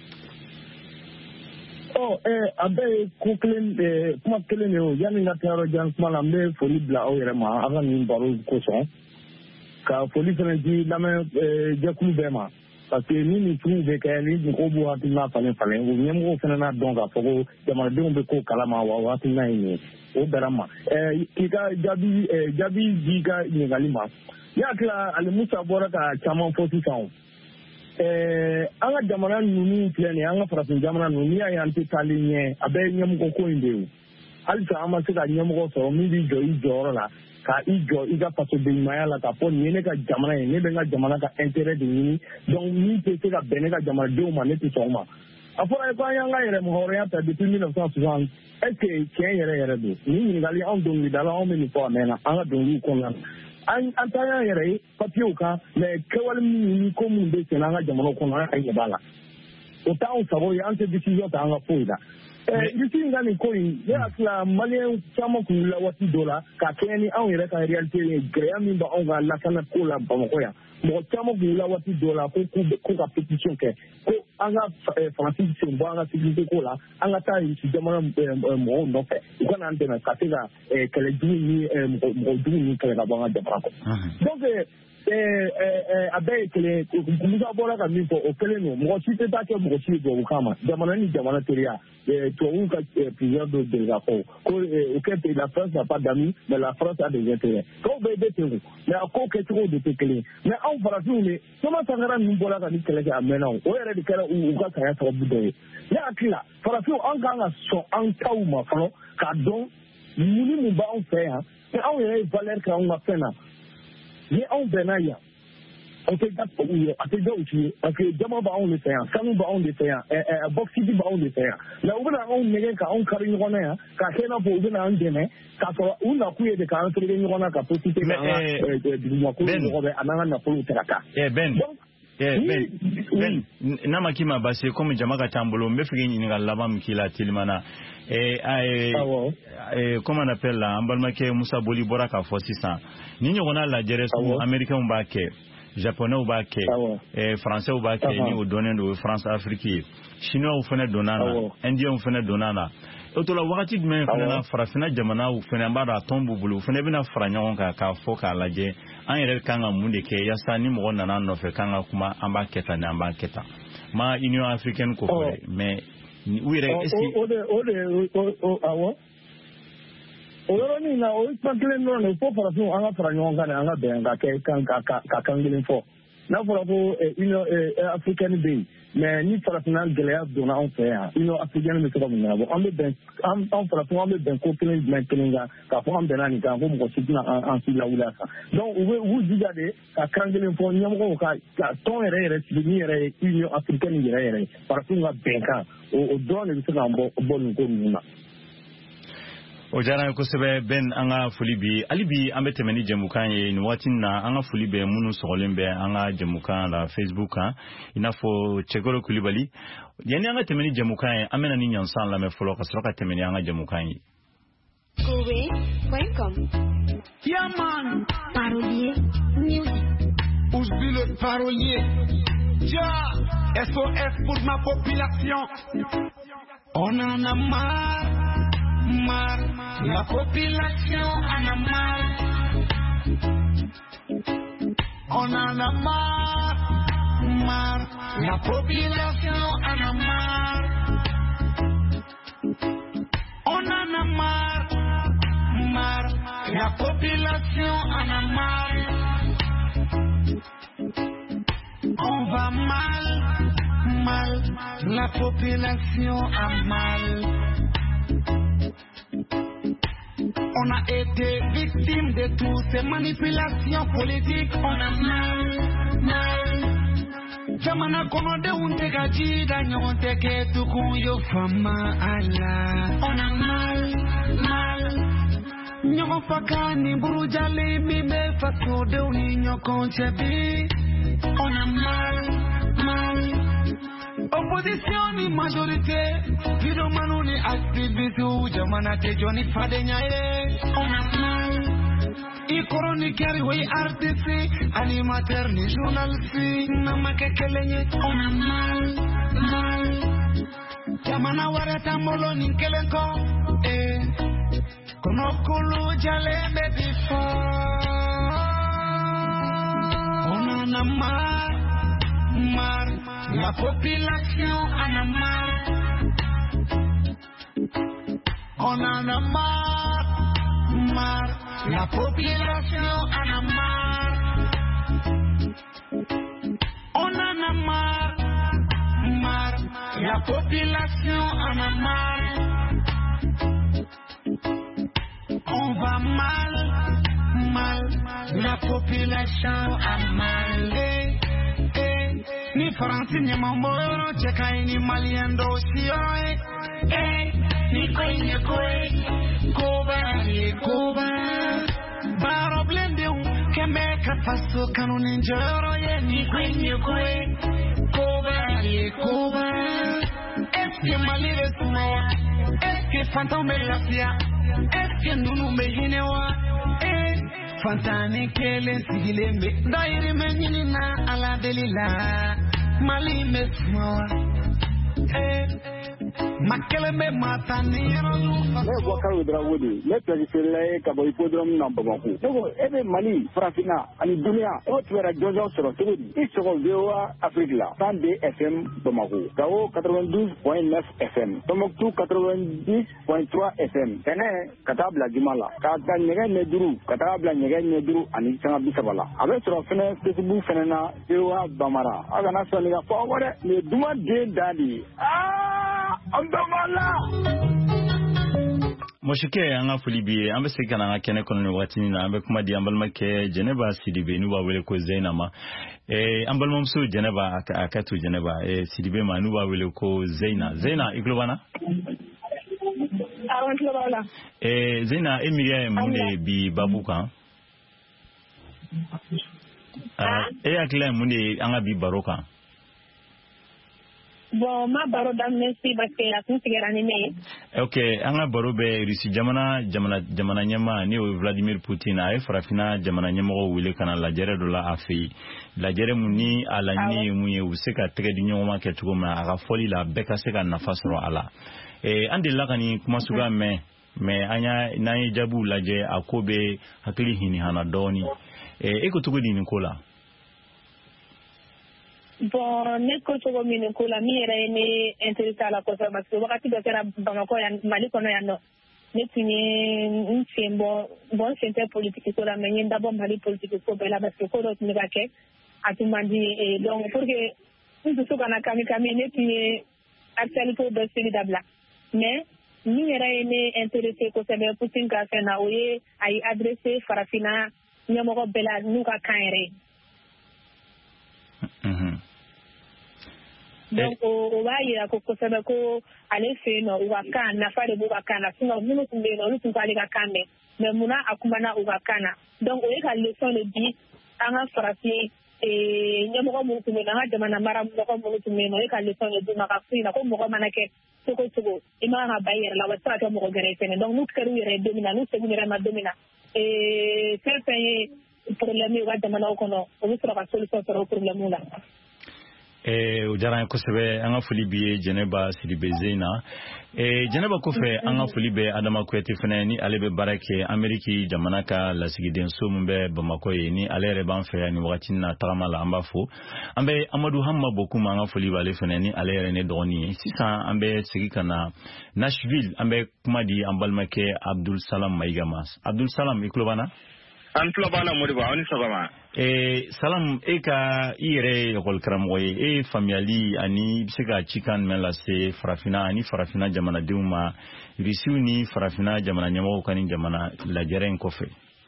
A bɛɛ ye ko kelen kuma kelen de o yanni ka taa yɔrɔ jan kuma la n bɛ foli bila aw yɛrɛ ma aw ka nin baro kosɔn ka foli fana di lamɛn jɛkulu bɛɛ ma parce que ni nin sugu bɛ kɛ ni mɔgɔw b'u hakilina falen o ɲɛmɔgɔw fana n'a dɔn k'a fɔ ko jamanadenw bɛ ko kalama wa o hakilina ye nin o bɛra n ma k'i ka jaabi di ka ɲininkali ma ne hakili la Ali Musa bɔra ka caman fɔ sisan an ka jamana ninnu filɛ nin ye an ka farafin jamana ninnu n'i y'a ye an tɛ taali ɲɛ a bɛɛ ye ɲɛmɔgɔ ko in de ye halisa an ma se ka ɲɛmɔgɔ sɔrɔ min b'i jɔ i jɔyɔrɔ la ka i jɔ i ka fasodenɲumanya la k'a fɔ nin ye ne ka jamana ye ne bɛ n ka jamana ka intérêt de ɲini donc min tɛ se ka bɛn ne ka jamanadenw ma ne tɛ sɔn o ma a fɔra ye ko an y'an ka yɛrɛmahɔrɔnya ta depuis 1960 est-ce que tiɲɛ yɛrɛ don nin ɲininkali anw dɔnkilidala anw bɛ nin fɔ a mɛnna an ka dɔnkiliw kɔnɔna na an taa y'an yɛrɛ ye papiyew kan mais kɛwale ni ko minnu bɛ sen an ka jamanaw kɔnɔ an ɲɛ b'a la o t'anw sago ye an tɛ décision ta an ka foyi la. Rusi in ka nin ko in ne hakili la Maliyɛn caman kun wulila waati dɔ la ka kɛɲɛ ni anw yɛrɛ ka réalité ye gɛlɛya min bɛ anw ka lakanako la Bamakɔ yan mɔgɔ caman kun wulila waati dɔ la ko ka pétition kɛ ko an ka Faransi sen bɔ an ka sécurité ko la an ka taa Rusi jamana mɔgɔw nɔfɛ u kana an dɛmɛ ka se ka kɛlɛjugu ni mɔgɔjugu ninnu kɛlɛ ka bɔ an ka jamana kɔnɔ donc abe kele kumusa bora ka mi fo o kele no mo si te ta ke mo si go kama jamana ni jamana teria to un ka plusieurs de la ko auquel la France n'a pas d'amis mais la France a des intérêts ko be de te mais ko ke trop de te kele mais en France ni comment sangara ni bora ka ni kele ka mena o yere de kala u ka kaya to bude ya akila France on ga so an tauma falo ka don muni mu ba on fait hein mais on yere valeur ka on va faire ni on benaya on te dat pour nous à te dire parce que demain ba on le fait sanu ba on le fait boxi ba on le fait là on va on nege ka on kari ngona ya ka kena po na ndene ka so una kuye de ka on tere ngona ka posite ka du mo ko ko be ananga na polu teraka Ben nama kima basi comme jamaka tambolo mbefiki nyinga laba mkila tilimana comment on appelle là ambalmake Moussa Boli Boraka fo 600 ni nyona la jeresu américain mbake japonais ubake français ubake ni odone do France Afrique chinois ufene donana indien ufene donana otola wakati dmen fena farafina jamana ufene mbara tombu bulu ufene bina faranyon ka foka laje an yere kanga munde ke yasa ni mo nana no fe kanga kuma amba keta na amba keta ma Union africaine ko ko mais oui Oloroni na o pakile no no po para so anga para nyonga na anga benga ke ka kangilin fo na fora ko Union Africaine Day mais ni para final gelea dona on fait Union Africaine me ko na bo on be ben on para so on be ben ko kelen ben kelenga ka fo on benani ka ko mo sitina en sila wula ka donc vous digade ka kangilin fo nyamko ka ton ere ni ere Union Africaine ere para so nga benka o don le so na bo ko nuna o jara ko sebe ben anga fulibi alibi ambe temeni jemukan ye ni watina anga fulibe munu sogolembe anga jemukan la Facebook inafo chegoro kulibali yani anga temeni jemukan amena ni nyansan la me folo ka soroka temeni anga jemukan ye Kowe.com Yeah man Parolier Music Ousbi le parolier Ja SOS pour ma population On en a marre la population en a marre. On en a marre. La population en a marre. On en a marre. La population en a marre. On va mal. La population a mal. On a été victime de toutes ces manipulations politiques. On a mal. Jamana kono de unte gaji da nyonte ke tukun yo fama ala. On a mal. Nyoko fakani buru jale mi be fato de uni nyoko chebi. On a mal. Opposition ni majorité, vido manuni activiste ou jamana te joni fadenya ye. On a mal. I chroniqueur oui artiste, animateur ni journaliste, namake kelenye. On a mal. Jamana wareta molo ni kelenko, kono kulu jale baby for. On en a marre. La population en a marre. On en a marre. La population en a marre. On en a marre. La population en a marre. On va mal. La population a mal. Ni Faransi ni mamoro cheka ni Malien dossier ni kwenye Cuba baro blende kemeka faso kanuni njoro ye ni kwenye Cuba eske malire sumo eske fantome lafia eske nunu mehinewa Fantani kele sigile me dairi menini na ala delila Mali mesmoa Makeleme Matanero. Wakaru Drawudi, let us say Kaboipodrum number one. Every Mali, Frafina, and Dunia, what were a Jojo Sorotudi, each of Goa, Africa, Sunday FM, Bamako, Gao 92.9 FM, Tomok 90.3 FM, Tene, Katabla Jumala, Katan Negen Nedru, Katabla Negen Nedru, and Isana Bisabala. A better of Fene, Facebook Fenena, Joa Bamara, Agana Sonia forward, the Duma Day Daddy. Moshike anga fulibi ambe sekana nga kene kono watini na ambe kuma di ambalma ke Geneva Sidibe nuba wele ko Zainama ambalma mso Geneva akatu Geneva Sidibe ma nuba wele ko Zaina iglobana globala Zaina emiria munde bi babuka akla munde anga bi baroka. Bon, ma baro d'amnesty parce que la considère animé. Ok, anga baro be Russie jamana nyama ni Vladimir Putin a farafina jamana nyama o wile kana la jere do la afi. La jere muni ala ni muye useka tege di nyoma ke tugoma aga foli la beka seka nafasro ala. Ande la kani kuma suga me anya na jabu laje akobe hakili hini hana doni. Eko tugodi ni kola. Bon, neko chogo mine kula mi era ne interesa la cosa parce que wakati do kera Bamako ya Mali kono ya no netinye nsembo bon centre politique ko la menye d'abord Mali politique ko bela parce que ko do tiniga ke atumandi donc pour que nous so kana kami netinye actualité do solidable mais mi era ne interesa ko sebe Putin ka fena oye ay adresser farafina nyamoko bela nuka kaire. Donc on va y a koko sebe ko ale fe no wakana fa de wakana sino munu kumbe no lutu kale ka kame mais muna akumana wakana donc o ye ka leçon le bi anga farafi nyamo munu kumbe na jamana mara mo munu kumbe no ye ka leçon le bi maka fina ko mo manake toko ima nga bayere la wata to mo gere tene donc nous keru yere domina nous sebu yere ma domina certains problème wa jamana ko no o sura ka solution sur problème la ujara ko sebe anga fulibi Geneva Sidibe Zaina Geneva ko fe anga fulibe Adama Kwete fenani alebe barake Ameriki jamana ka la sigiden sumbe Bamako ni alere ban fe ni wakati na taramala ambafo ambe Amadou Hamma bokuma anga fuliba ale fenani alere ne doni sisa ambe sigika na Nashville ambe kumadi ambalmake Abdul Salam Maigamas Abdul Salam iklobana Antlobana modiba oni sabama Salam eka ire yokol karamoye familiali ani bisika chikan melase farafina ani farafina jamana deuma risiuni farafina jamana nyamo kani jamana la jeren kofe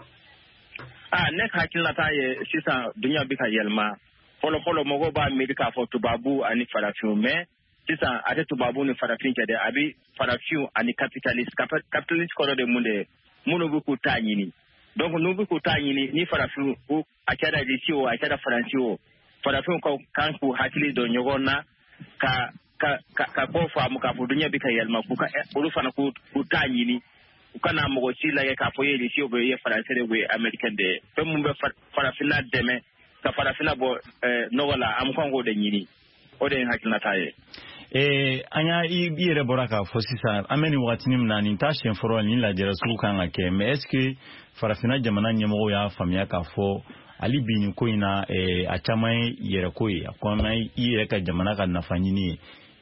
nek hakilna taye sisa dunya bika yelma polo mogo ba medika fo tubabu ani farafiu me sisa ade tubabu ni farafin kede abi farafiu ani capitalist ko de munde munugo ku tanyini donc nous vous contactez ni farafiu ou akada risio akada fransio farafiu ko kanku hakili do nyogona ka ko famu ka fudunya bika yelma ku ka urufana ku tanyini ukana mo chila ya ka foye risio be ye fransere we american de pe mumbe farafina deme ka farafina bo nogola am kongo de nyini o de hakilna taye anya ibire boraka fosisa ameni wakati mnani tashe foro ni la jera suka ngake mais est-ce que farafina jamana nyemo ya famia ka fo ali bini ko ina achamai yere ko ya ko mai ire ka jamana ka nafanyini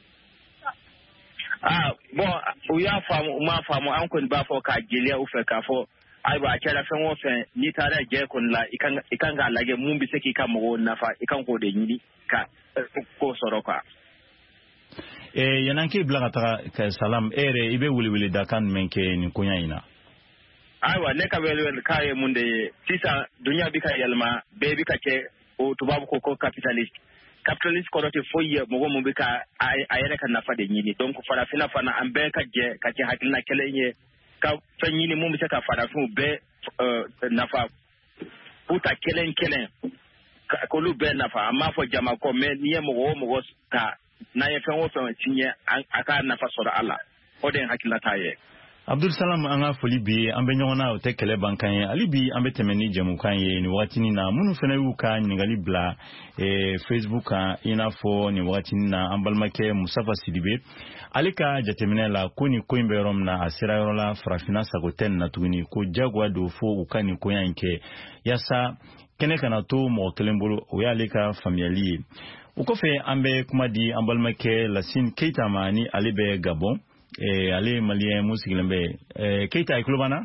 bon uya famu ma famu an kun ba fo ka gelia u fe ka fo ai ba kera fen wo fe ni tare je kun la ikan ga lage mun bi seki ka mo nafa ikan ko de nyini ka ko soroka yananke blagata ka Salam ere ibe wuli dakan menke ni kunya ina aiwa ne ka wele kaye munde sisa dunya bika yelma bebi ka ke o tubabu ko capitalist ko rote foye mo mo bika ayere kan nafa de nyini donc farafina fana ambe ka je ka ke hakilna kelenye ka fanyini mo bisa ka farafu be nafa puta kelen ko lu be nafa amma fo jama ko me niye mo ka na ye fen wo fen tinye aka nafa sura Allah o den hakilna taye Abdul Salam anga foli bi ambe nyona o te kele bankan ye ali bi ambe temeni jamukan ye ni watini na munu fena yu ka ningali bla Facebook ka inafo ni watini na ambalmake Mustafa Sidibe alika jatemene la koni ko imberom na asira yorola frafina sagoten na tuguni ko jagwa do fo ukani ko yanke yasa kene kana to mo kelembolo o yalika familiali ukofe ambe kumadi ambalmake Lassine Keita mani alibe Gabon ale malien musikilembe Keita iklubana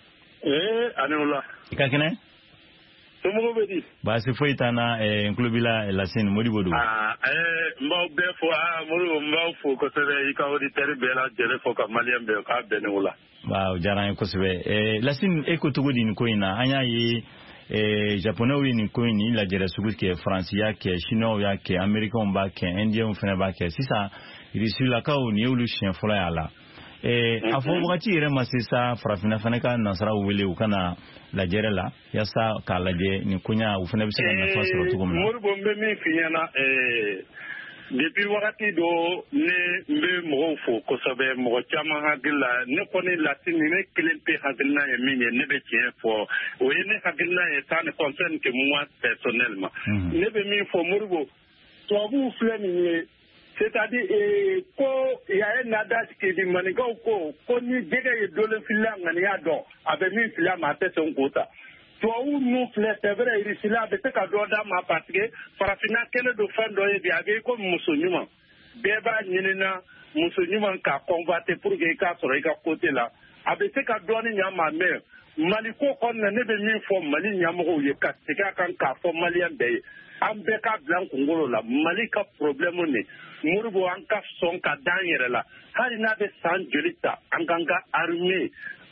anula ikakene tomo bedi basi foitana inklubila Lassine modibodo mbaw be fo mbaw fo ko sere ikawdi terbela jere fo ka malien be ka benula waaw jaran ko sebe Lassine ekotugodi ni koina anya yi japonais ni koini la jere suguke France yake chinois yake américain ba ke indien fene ba ke sisa irisula kao ni evolution fola yala afo wakati ire masisa farafina faneka nasara wele ukana la jere la yasa kalaje ni kunya ufene bisaka nafasi rotugo mna morbo mbe finyana depuis wakati do ne mbe mo fo ko sabe mo chama hagila ne koni Lassine ne kilempe hagila ya minye ne be tien fo o yene hagila ya ça ne concerne que moi personnellement ne be mi fo morbo to bu fleni c'est-à-dire ko ya un adage qui dit maniga ko ni jege dole filanga ni ado abe mi filama te son kota to nous c'est vrai ici là be ka do da ma parce que farafina kele do fando e bi age ko musonyuma beba nyinina musonyuma ka converter pour que ka soro ka côté là abe ka do ni nyama me maliko kon ne be mi fo mali nyamo ye ka kan ka fo malien be ambe ka blanc ngolo la malika problème ne murbo anka son ka danyere la hari na be san jolita anganga armée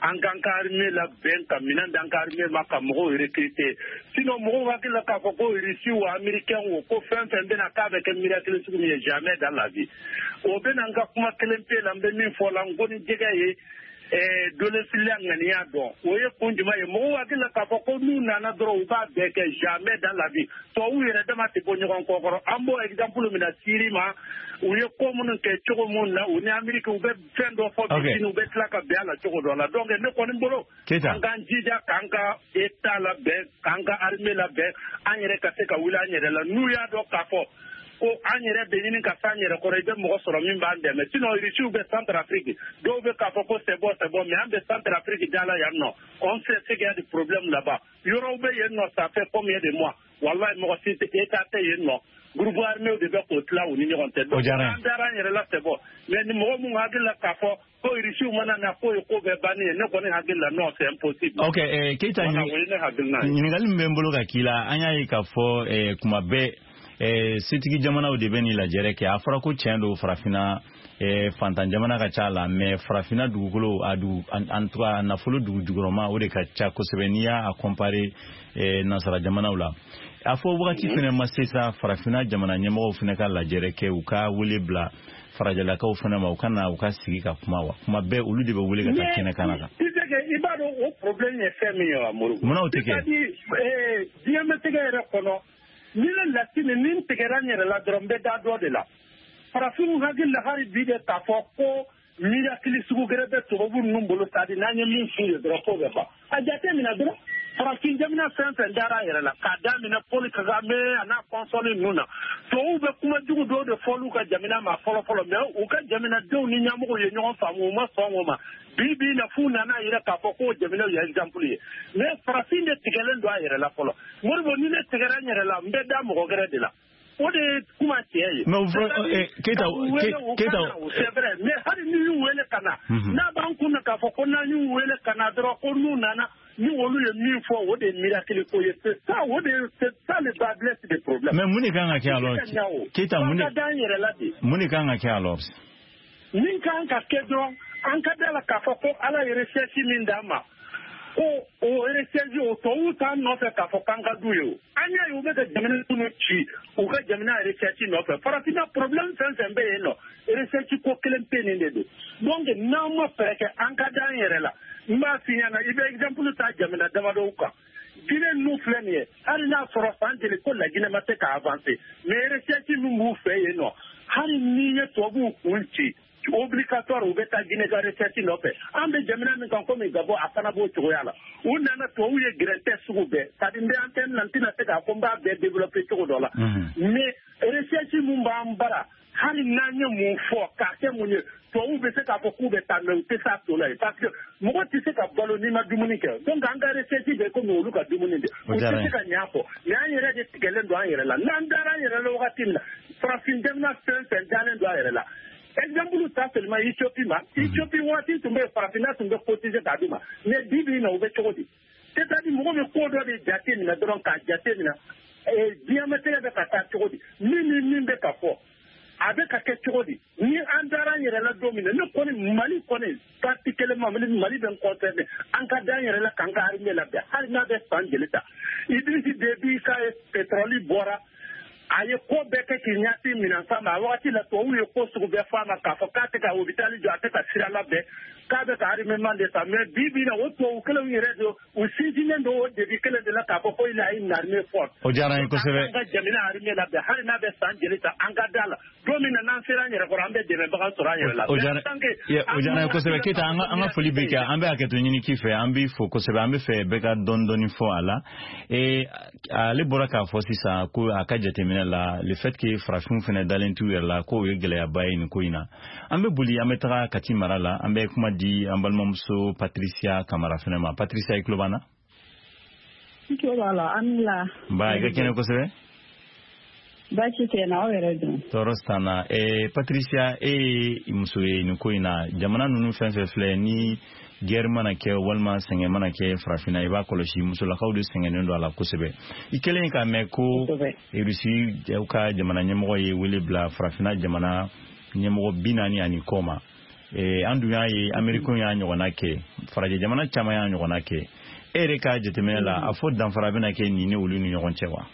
la benka minanda anga armée maka mo recruter sinon mo wa kila ka ko risi wa américain ko fen na ka be ke miracle su mi jamais dans la vie o benanga kuma kelempe la mbe min fo la ngoni jegaye dole filanga ni ado oye kunjuma ye mo wakila ka ko nu nana dro ba be ke jamais dans la vie to uyere dama te bonyo ko ko ambo exemple mi na sirima uye ko mun ke chogo mun na uni america ube fendo fo bi nu be tlaka be ala chogo do la donc ne ko ni mbolo kanga njija kanga etala be kanga armée la be anyere ka te ka wila anyere la nu ya do ka fo ko anyere benini ka sanyere ko rebe mo soro min ba ndeme sino irichu be Centrafrique do be ka ko c'est bon mais en Centrafrique dala ya no on sait qu'il y a des problèmes là-bas yoro be yenno ça fait combien de mois wallahi mo ci état te yenno groupe armé de be ko tla woni ni on te do ndara nyere la c'est bon mais ni mo mu ngagila ka fo ko irichu mana na ko be bani ne ko ni ngagila no c'est impossible. Okay Keita ni ngali mbembolo ka kila anya yi ka fo kuma be sitigi jamana o de beni la jereke afara ko chendo farafina fantan jamana ka chala me farafina dugukolo adu antoa na folo duguroma o de ka cha ko sebenia a comparer nasara jamana ula afo wakati fene masisa farafina jamana nyemo fene ka la jereke uka wule bla farajala ka ufana ma ukana ukasigi ka kuma be ulu de be wule ka takena kanaka ibado o problème e femi yo amuru mona oteke diametege rekono nile Lassine nin tegeranyere la drombe da do de la farafinu hagil la hari bide ta foko miracle sugu grebe to bu numbolo tadi nanye min fi de ko be ba ajate mina dro farafin jamina sense ndara yere la kada mina poli kagame ana console nuna to ube kuma jugu do de folu ka jamina ma folo me u ka jamina do ni nyamugo ye nyon famu ma songo ma bibi na funa na yere ka foko jamina ya example ye mais farafin de tigelen do yere la folo morbo ni ne tegeranyere la mbe da mo gere de la o de kuma tiye no Keita c'est vrai mais hari ni wele kana na banku na ka foko na ni wele kana dro ko nu nana ni wolu ye mi fo o de miracle ko ye c'est ça le badless des problèmes mais muni kanga ke alors Keita muni kanga ke alors min kanga ke dro an ka dala ka foko ala recherche min dama o recherche o to uta no fe ka foko kanga duyo anya yo be de jamina tunu chi o ka jamina recherche no fe parafina problème sen be no recherche ko kelempe ne do donc na mo preke an ka dan yere la mba sinyana ibe exemple ta jamina dama do ka Guinée nous flânier ali na soro sanjele ko la Guinée mate ka avancer mais recherche nous mu fe non hari ni ye to bu kunchi obligatoire u bɛ taa Guinée ka recherche nɔfɛ an bɛ jamana min kan komi Gabon a fana b'o cogoya la u nana tubabu ye gɛrɛntɛ sugu bɛɛ c'est-à-dire n bɛ antenne na n tɛna se k'a fɔ n b'a bɛɛ développer cogo dɔ la mais recherche mun b'an bara hali n'an ye mun fɔ k'a kɛ mun ye tubabu bɛ se k'a fɔ k'u bɛ taa mais u tɛ se a to la ye parce que mɔgɔ tɛ se ka balo n'i ma dumuni kɛ donc an ka recherche bɛ komi olu ka dumuni de u tɛ se ka ɲɛ fɔ mais an yɛrɛ de tigɛlen don an yɛrɛ la n'an dara an yɛrɛ la wagati min na farafin jamana fɛn fɛn dalen don an yɛrɛ la exemple ta seulement Éthiopie ma Éthiopie waati tun bɛ farafinna tun bɛ cotiser k'a d'u ma mais bi bi in na u bɛ cogo di c'est-à-dire mɔgɔ bɛ ko dɔ de jate minɛ dɔrɔn k'a jate minɛ diɲɛlatigɛ bɛ ka taa cogo di min bɛ ka fɔ a bɛ ka kɛ cogo di ni an dara an yɛrɛ la don min na ne kɔni Mali kɔni parti kelen ma Mali bɛ n concerné an ka da an yɛrɛ la k'an ka armée labɛn hali n'a bɛ san joli ta Idrisi Déby ka pétrole bɔra a ye ko bɛɛ kɛ k'i ɲɛsin minɛnsan ma a wagati la tubabu ye ko sugu bɛɛ f'a ma k'a fɔ k'a tɛ ka hôpital jɔ a tɛ ka sira labɛn k'a bɛ ka armement de ta mais bi bi in na o tubabu kelenw yɛrɛ don u sinsinnen don o défi kelen de la k'a fɔ ko il a une armée forte. O diyara n ye kosɛbɛ. an ka jamana armée labɛn hali n'a bɛ san joli ta an ka da la don min na n'an sera an yɛrɛ kɔrɔ an bɛ dɛmɛbaga sɔrɔ an yɛrɛ la. O diyara n ye kosɛbɛ Keyita an ka foli bɛ kɛ an bɛ hakɛto ɲini k'i fɛ an b'i fo kosɛbɛ an bɛ fɛ bɛɛ ka dɔɔni fɔ a la ale bɔra k'a fɔ sisan ko a ka jateminɛ la le fait que farafinw fana dalen t'u yɛrɛ la k'o ye gɛlɛyaba ye nin ko in na an bɛ boli an bɛ taga Kati mara la an bɛ kuma di an balimamuso Patricia Kamara fana ma Patricia i tulo b'an na. n tulo b'a la an la. Nba i ka kɛnɛ kosɛbɛ. Baasi tɛ na aw yɛrɛ dun. Tɔɔrɔ t'an na Patricia e ye muso ye nin ko in na jamana ninnu fɛn fɛn filɛ ni guerre mana kɛ walima sɛgɛn mana kɛ farafinna i b'a kɔlɔsi musolakaw de sɛgɛnnen don a la kosɛbɛ i kɛlen k'a mɛn ko Rusi ka jamana ɲɛmɔgɔ ye wele bila farafinna jamana ɲɛmɔgɔ 40 ani kɔ ma an dun y'a ye Américains y'a ɲɔgɔnna kɛ farajɛ jamana caman y'a ɲɔgɔnna kɛ e yɛrɛ ka jateminɛ la a fɔ danfara bɛna kɛ nin ni olu ni ɲɔgɔn cɛ wa.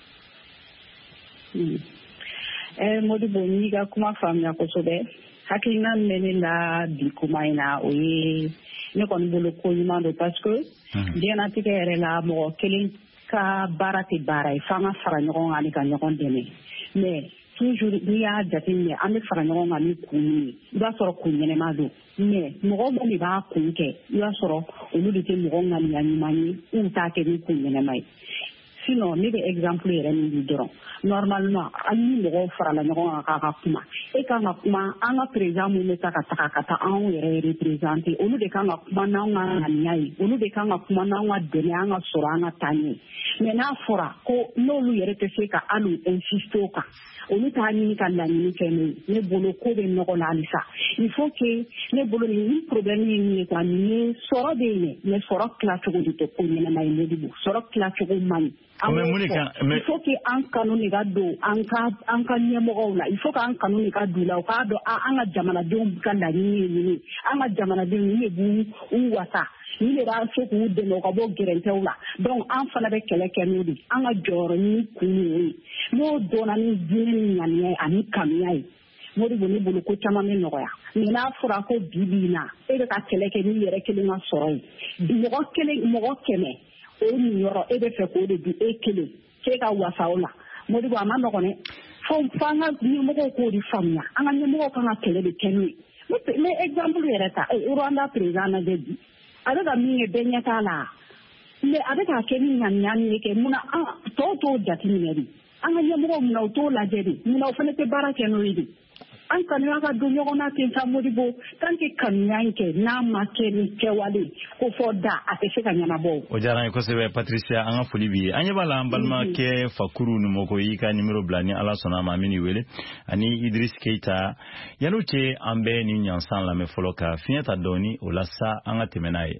Modibo n'i ka kuma faamuya kosɛbɛ hakilina min bɛ ne la bi kuma in na o ye ne kɔni bolo ko ɲuman don parce que diɲɛlatigɛ yɛrɛ la mɔgɔ kelen ka baara tɛ baara ye f'an ka fara ɲɔgɔn kan ani ka ɲɔgɔn dɛmɛ mais toujours n'i y'a jateminɛ an bɛ fara ɲɔgɔn kan ni kun min ye i b'a sɔrɔ kun ɲɛnɛma don mais mɔgɔ minnu de b'a kun kɛ i b'a sɔrɔ olu de tɛ mɔgɔ ŋaniya ɲuman ye u t'a kɛ ni kun ɲɛnɛma ye sinon ne bɛ exemple yɛrɛ min di dɔrɔn normalement an ni mɔgɔw farala ɲɔgɔn kan k'a ka kuma e kan ka kuma an ka président mun bɛ taa ka taa anw yɛrɛ représenter olu de kan ka kuma n'anw ka ŋaniya ye olu de kan ka kuma n'anw ka dɛmɛ an ka sɔrɔ an ka taa ɲɛ mais n'a fɔra ko n'olu yɛrɛ tɛ se ka hali insister o kan olu t'a ɲini ka laɲini kɛ n'o ye ne bolo ko bɛ nɔgɔ la halisa il faut que ne bolo nin problème ye min ye quoi nin ye sɔrɔ bɛ yen mais sɔrɔ tilacogo de tɛ ko ɲɛnama ye Modibo sɔrɔ tilacogo man ɲi. Il faut que an kanu de ka don an ka ɲɛmɔgɔw la il faut que an kanu de ka don la u k'a dɔn an ka jamanadenw ka laɲini ye nin ye an ka jamanadenw nin de b'u wasa nin de b'a se k'u dɛmɛ u ka bɔ gɛrɛntɛw la donc an fana bɛ kɛlɛ kɛ n'o de an ka jɔyɔrɔ ɲini kun ye o ye n'o donna ni diinɛ ni ŋaniya ye ani kanuya ye Modibo ne bolo ko caman bɛ nɔgɔya mais n'a fɔra ko bi bi in na e bɛ ka kɛlɛ kɛ n'i yɛrɛ kelen ka sɔrɔ ye mɔgɔ 100 o nin yɔrɔ e bɛ fɛ k'o de di e kelen k'e ka wasa o la Modibo a ma nɔgɔn dɛ fo an ka ɲɛmɔgɔw k'o de faamuya an ka ɲɛmɔgɔw kan ka kɛlɛ de kɛ n'o ye ne exemple yɛrɛ ta Rwanda président lajɛ bi a bɛ ka min ye bɛɛ ɲɛ t'a la mais a bɛ k'a kɛ ni ŋaniya min ye kɛ munna tɔw t'o jateminɛ de an ka ɲɛmɔgɔw munna u t'o lajɛ de munna o fana tɛ baara kɛ n'o ye de an kanuya ka don ɲɔgɔn na ten sa Modibo tant que kanuya in kɛ n'a ma kɛ ni kɛwale ko fɔ da a tɛ se ka ɲɛnabɔ. O diyara n ye kosɛbɛ Patricia an ka foli b'i ye an ɲɛ b'a la an balimakɛ Fakuru Numoko y'i ka numéro bila ni Ala sɔnna ma an bɛ n'i wele ani Idris Keyita yan'o cɛ an bɛ nin ɲansan lamɛn fɔlɔ ka fiɲɛ ta dɔɔni o la sa an ka tɛmɛ n'a ye.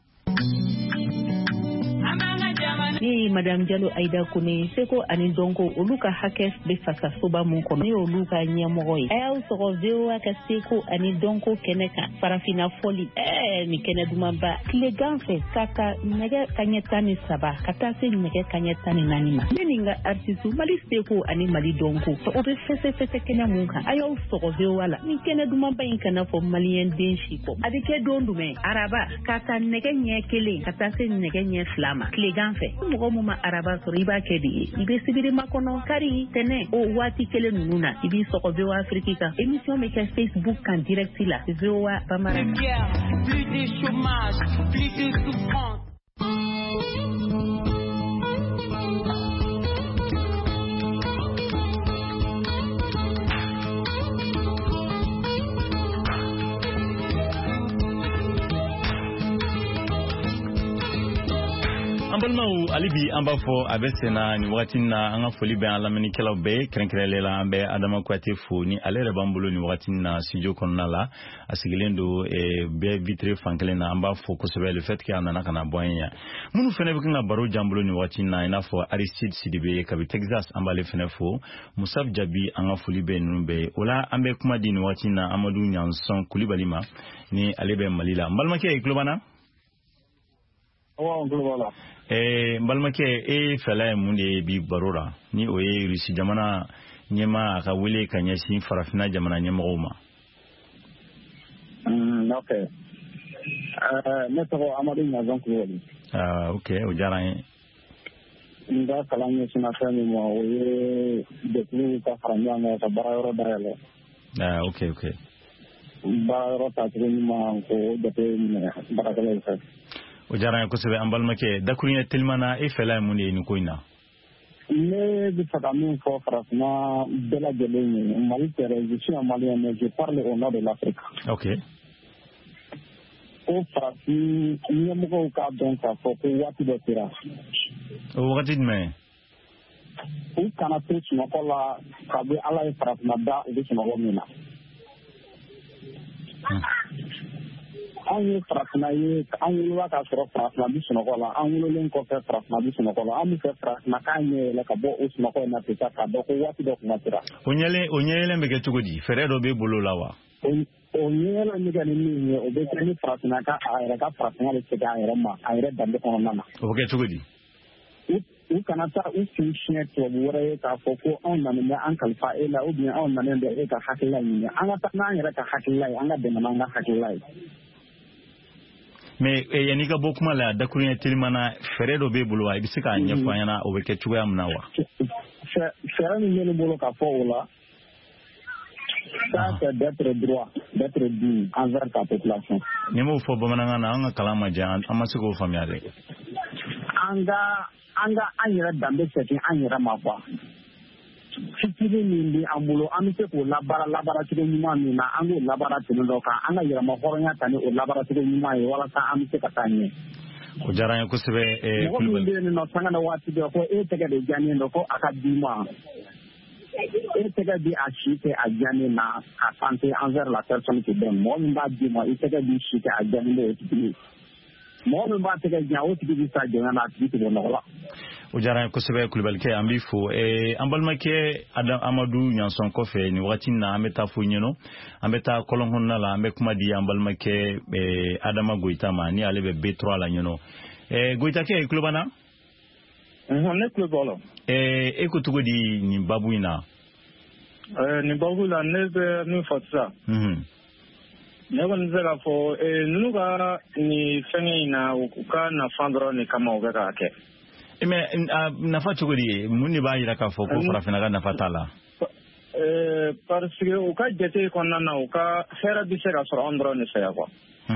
Ne ye Madame Diallo Aïda Kone Seko ani Donko olu ka hakɛ bɛ fasasoba mun kɔnɔ ne y'olu ka ɲɛmɔgɔ ye a y'aw sɔgɔ VOA ka Seko ani Donko kɛnɛ kan farafinna fɔli nin kɛnɛ dumanba tilegan fɛ k'a ta nɛgɛ kaɲɛ 13 ka taa se nɛgɛ kaɲɛ 14 ma ne ni n ka artiste Mali Seko ani Mali Donko o bɛ fɛsɛfɛsɛ kɛnɛ mun kan a y'aw sɔgɔ VOA la nin kɛnɛ dumanba in kana fɔ maliyɛn den si kɔ a bɛ kɛ don jumɛn araba k'a ta nɛgɛ ɲɛ 1 ka taa se nɛgɛ ɲɛ 2 ma tilegan fɛ mɔgɔ mun ma araba sɔrɔ i b'a kɛ de ye i bɛ sibiri makɔnɔ kari tɛnɛ o waati kelen ninnu na i b'i sɔgɔ VOA Afrique kan émission bɛ kɛ Facebook kan direct la VOA Bambara. Plus de chômage, plus de souffrance. Ambalmaou alibi ambafo abesena ni wakati na anga foli be alamani kala be krenkrela ambe Adama Kwate fo ni alere bambulo ni wakati na studio konnala asigilendo be vitre fankelena ambafo kosebe le fait que anana kana boyenya munu fene be kinga baro jambulo ni wakati na inafo Aristide Sidibe kabi Texas ambale fene fo Musab Jabi anga foli be numbe ola ambe kuma di ni wakati na Amadou Nyanson Kulibalima ni alebe malila mbalmake globana globala mbalmake fela munde bi barora ni oye risi jamana nyema aka wele kanyasi farafina jamana nyemoma okay neto Amadou Nyanson Kulibalima okay o jarane nda kalanye sina fami mo oye de ka faranya ka barayoro dayale okay barayoro ta ma ko de barakale fa o jarane ko sebe ambalmake dakurina tilmana fela munde ni koina mais de fatamin fo franchement de la gelene mali tere je suis un malien mais je parle au nom de l'Afrique. Okay. O frasi ni mo ko ka donc fo ko wati de tira o wati me o kana pe no ko la ka be ala e franchement da e de no mina anyi frasna ye anyi wa ka soro frasna bi sono kola anyi len ko fe frasna bi sono kola ami fe frasna ka nye le ka bo usma ko na pita ka do ko wati do ko matira onyele mbege tugodi ferero be bolo lawa onyele mi ga ni o be ni frasna ka ayra ka frasna le se ga ayra ma ayra dande ko nana o ke tugodi u kana ta u kinshine to wore ka foko on na me an kalfa ela o bien on na ne de ka hakila ni an ta na ayra ka hakila an ga de na nga hakila mais yani ga bokuma la dakurina tilmana feredo be bulwa ibisika nyefa yana obeke chuya mnawa fere ni le bolo ka fo wala ça c'est d'être droit d'être digne envers ta population nemo fo bamananga na anga kalama jan amasiko famiare anga anyira dambe setin anyira mafwa fitiri ni ambulo amite ko labara tire nyuma mi na ango labara tino doka anga yira ma horonya tani o labara tire nyuma e wala sa amite katanye o jaranya ko sebe kulbal ni no sanga na wati do ko tege de jani ndo ko akadima tege di achite ajani na asante envers la personne qui donne mo mba di mo tege di chite ajani le tigi mo mba tege jawo tigi sa jona na tigi do no la o jaranya ko sebe kulbal ke ambifo ambalmake Amadou Nyanson Kofe ni wakati na ameta fu nyeno ameta kolonhonna la ambe kuma di ambalmake Adama Goita mani alebe B3 la nyeno Goita ke klubana ne klubolo ko tugodi ni babuina ni babula ne be ni fatsa ne ban zera fo nuga ni fengina ukuka na fandro ni kama ogaka ke mais nafa chogodi munni ba yira ka foko farafina ga nafa tala parce que o ka jete konna na o ka hera bi se ga so andro ne se ya quoi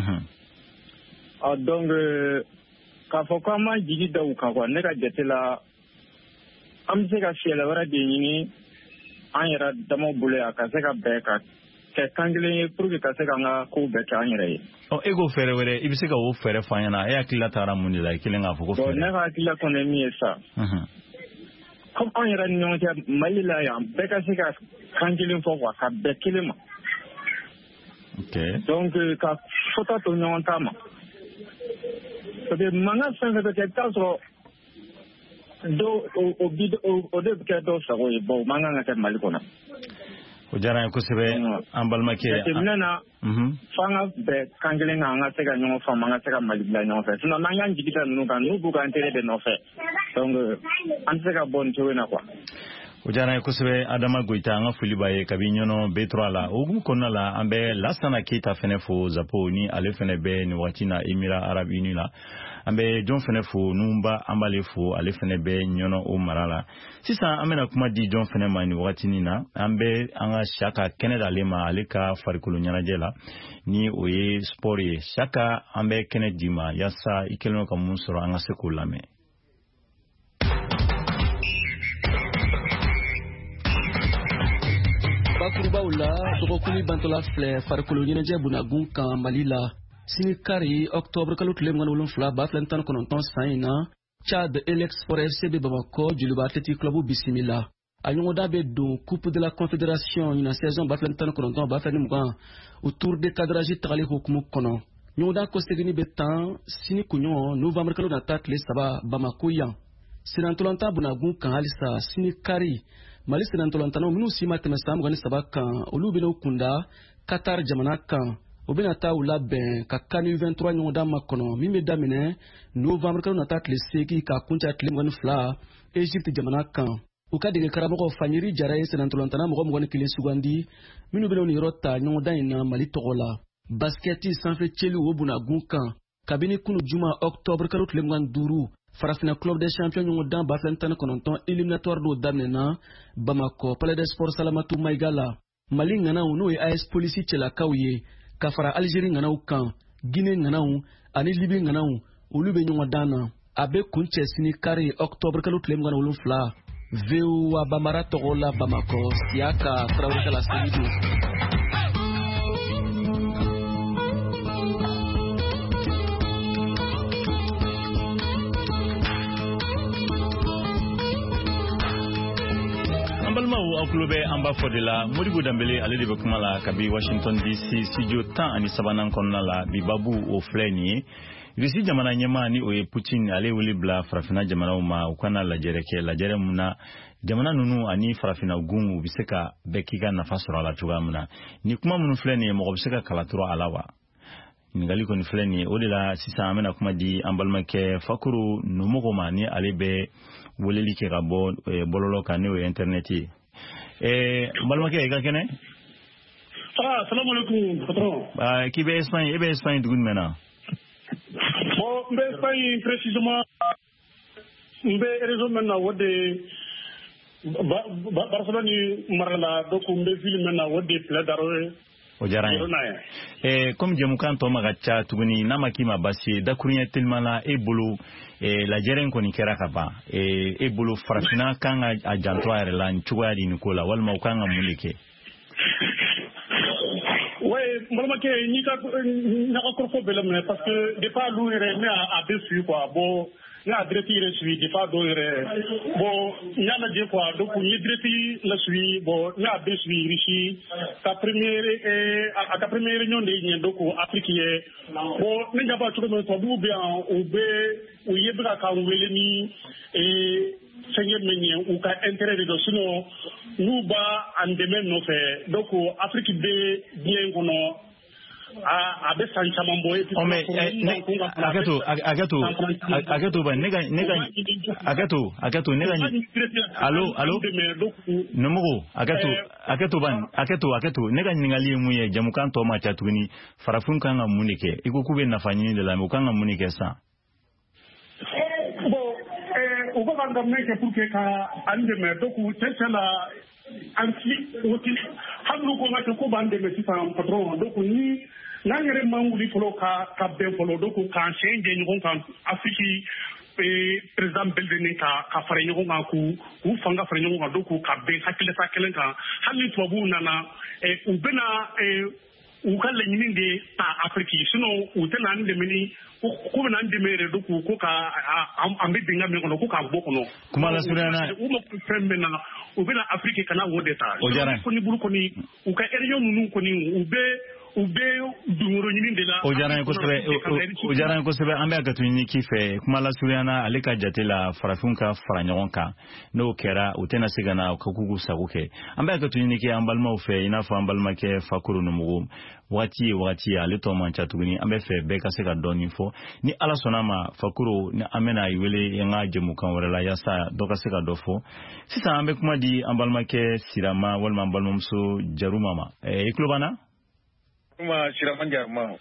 donc ka foko ma jigi da u ka quoi ne ka jete la am se ga fiela wara de ni an yara damo bule aka se ga be ka ke kangle pour que ka se ga nga ko be ka an yara ego fere were ibisika wo fere fanyana akila tara mundi la kilenga foko fere ne ga akila kone mi esa comme on yara nyon ta malila ya be ka se ka kangle fo wa ka be kilema okay donc ka fota to nyon ta ma so de manga senga de ta so do o bid o de ka do sa go bo manga ngata malikona o jaranya ko sebe ambalmake nana fanga be kangele nga se ga nyon fa manga se ga malibla nyon fa sino nanga njikita nu kan nu bu kan tere de no fe donc an se ga bon to na quoi Ujana kosebe Adama Goita anga fulibaye kabinyono B3 la ogu konna la ambe Lassana Keita fenefo zapo ni ale fenebe ni watina Emira Arab Uni la ambe John fenefo numba ambalefo ale fenebe nyono o marala sisa amena kuma di John fenema ni watini na ambe anga shaka Canada lema aleka farikulu nyanajela ni oye sport shaka ambe Kennedy ma yasa ikelno kamunsoro anga sekulame Bakurubaula tokokuli bantola fle farikolo nyeneje bunagun kan malila sinikari octobre kalutule ngwan fla baflentan kononton saina Chad Elex for FCB Bamako Juluba Athletic Club bisimila anyongoda be do coupe de la confédération une saison baflentan kononton bafani mugan autour de cadrage tagali hukumu kono nyongoda ko segini betan sini kunyo novembre kaluna tatle saba Bamako yan sinantolanta bunagun kan halisa sinikari Mali sinantolantano minu sima temesam gani sabakan olubino kunda Qatar jamana kan obina taula ben ka kanu 23 nyonda makono mime damine novembre kan nata kleseki ka kuncha tlemgani fla Egypte jamana kan ukadege karamo fanyiri jaraye sinantolantana mo ngoni kile sugandi minu bino ni rota nyonda ina Mali togola basketi sanfe chelu obuna gunkan kabini kunu juma octobre kan tlemgan duru Farafina Club des Champions ñu dan baflentan kononton éliminatoire do damena Bamako Palais des Sports Salamatu Maigala Mali ngana no AS Police Tchela Kawye Kafara Algérie ngana kan Guinée ngana ani Libye ngana ulube ñu dana abe kunche sini kari octobre kalu tlem ngana ulun fla veu wa Bamara Togola Bamako Siaka Traoré kala Seydou Clube amba fodela Modibo Dambele ale de bekumala kabi Washington DC studio tan ani sabanan konnala bi babu o fleni risi jamana nyema ni o Putin ale wuli bla farafina jamana uma ukana la jere muna jamana nunu ani farafina gungu biseka bekiga nafasura la tugamuna ni kuma munu fleni mo biseka kalaturo alawa ningali ko ni fleni odela sisa amena kuma di ambalmake fakuru numugo mani ale be woleli ke gabo bololo kanio interneti balmake ga kene assalamu alaikum patron ki be Espagne dugun mena bon be Espagne précisément be réseau mena wode Barcelone marala doku be film mena wode pladaro o jaran comme jemukan to magacha tuguni namakima basi dakunya tilmala ebulu la jeren ko ni kera kaba ebulu farafina kan a jantoire la nchuwa di Nicola walma ukanga mulike ouais malama ke ni ka na ko ko belem parce que de pas louer mais à dessus quoi bon na direti reçu de pas doire bon nyama je quoi donc ni direti la suit bon na dessus richi ta première réunion de ni donc africain bon ni jaba tout le monde bien ou yebra ka welemi et seigneur menye ou ka intérêt de sinon nous ba en demain no fait donc Afrique de bien kono a be san chaman boye agato ba nega allo nomugo agato nega ningali muye jamukan to ma chatugni farafun kan munike ikukube nafanyini de la mukanga munike sa bon uko banga meke pour que ka ande me donc c'est la anti outil hamlu ko ngata ko bande me ci patron donc ni nangere manguli folo ka ben folo donc kan change ni kan afiki président beldeni ka fare ni ko ku fanga fare ni ko donc ka ben hakile sa kelen kan hali to bu nana ubena ukalla nyinde ta afriki sinon utana ande mini ko na ande mere donc ko ka ambe dinga me ko ka bokono kuma la surana uma premena ubena afriki kana wodeta o jara ko ni buru ko ni uka eriyo nunu ko ni ube u bɛ dungoro ɲini de la. O diyara n ye kosɛbɛ an bɛ hakɛto ɲini k'i fɛ kuma lasurunyana ale ka jate la farafinw ka fara ɲɔgɔn kan n'o kɛra u tɛna se ka na u ka k'u sago kɛ an bɛ hakɛto ɲini kɛ an balimaw fɛ i n'a fɔ an balimakɛ Fakoro Numugo wagati ye ale tɔ man ca tuguni an bɛ fɛ bɛɛ ka se ka dɔɔnin fɔ ni Ala sɔnna ma Fakoro ni an bɛna i wele an ka jɛmukan wɛrɛ la yaasa dɔ ka se ka dɔ fɔ sisan an bɛ kuma di an balimakɛ Sirama walima an balimamuso Jaruma ma i tulo b'an na Sirama Jaruma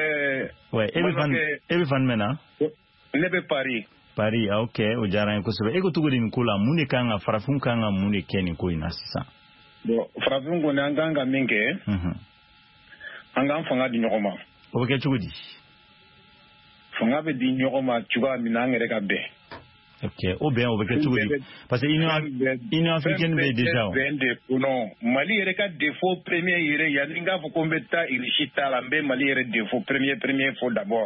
e bɛ fan jumɛn na ne bɛ Paris ok o diyara n ye kosɛbɛ e ko cogo di nin ko la mun de kan ka farafinw kan ka mun de kɛ nin ko in na sisan bon farafinw kɔni an kan ka min kɛ an k'an fanga di ɲɔgɔn ma o bɛ kɛ cogo di fanga bɛ di ɲɔgɔn ma cogoya min na an yɛrɛ ka bɛn ok o bɛn o bɛ kɛ cogo di parce que Union africaine bɛ déjà bɛn de non Mali yɛrɛ ka défaut premier yɛrɛ yanni n k'a fɔ ko n bɛ taa Irisi ta la n bɛ Mali yɛrɛ défaut premier fɔ d'abord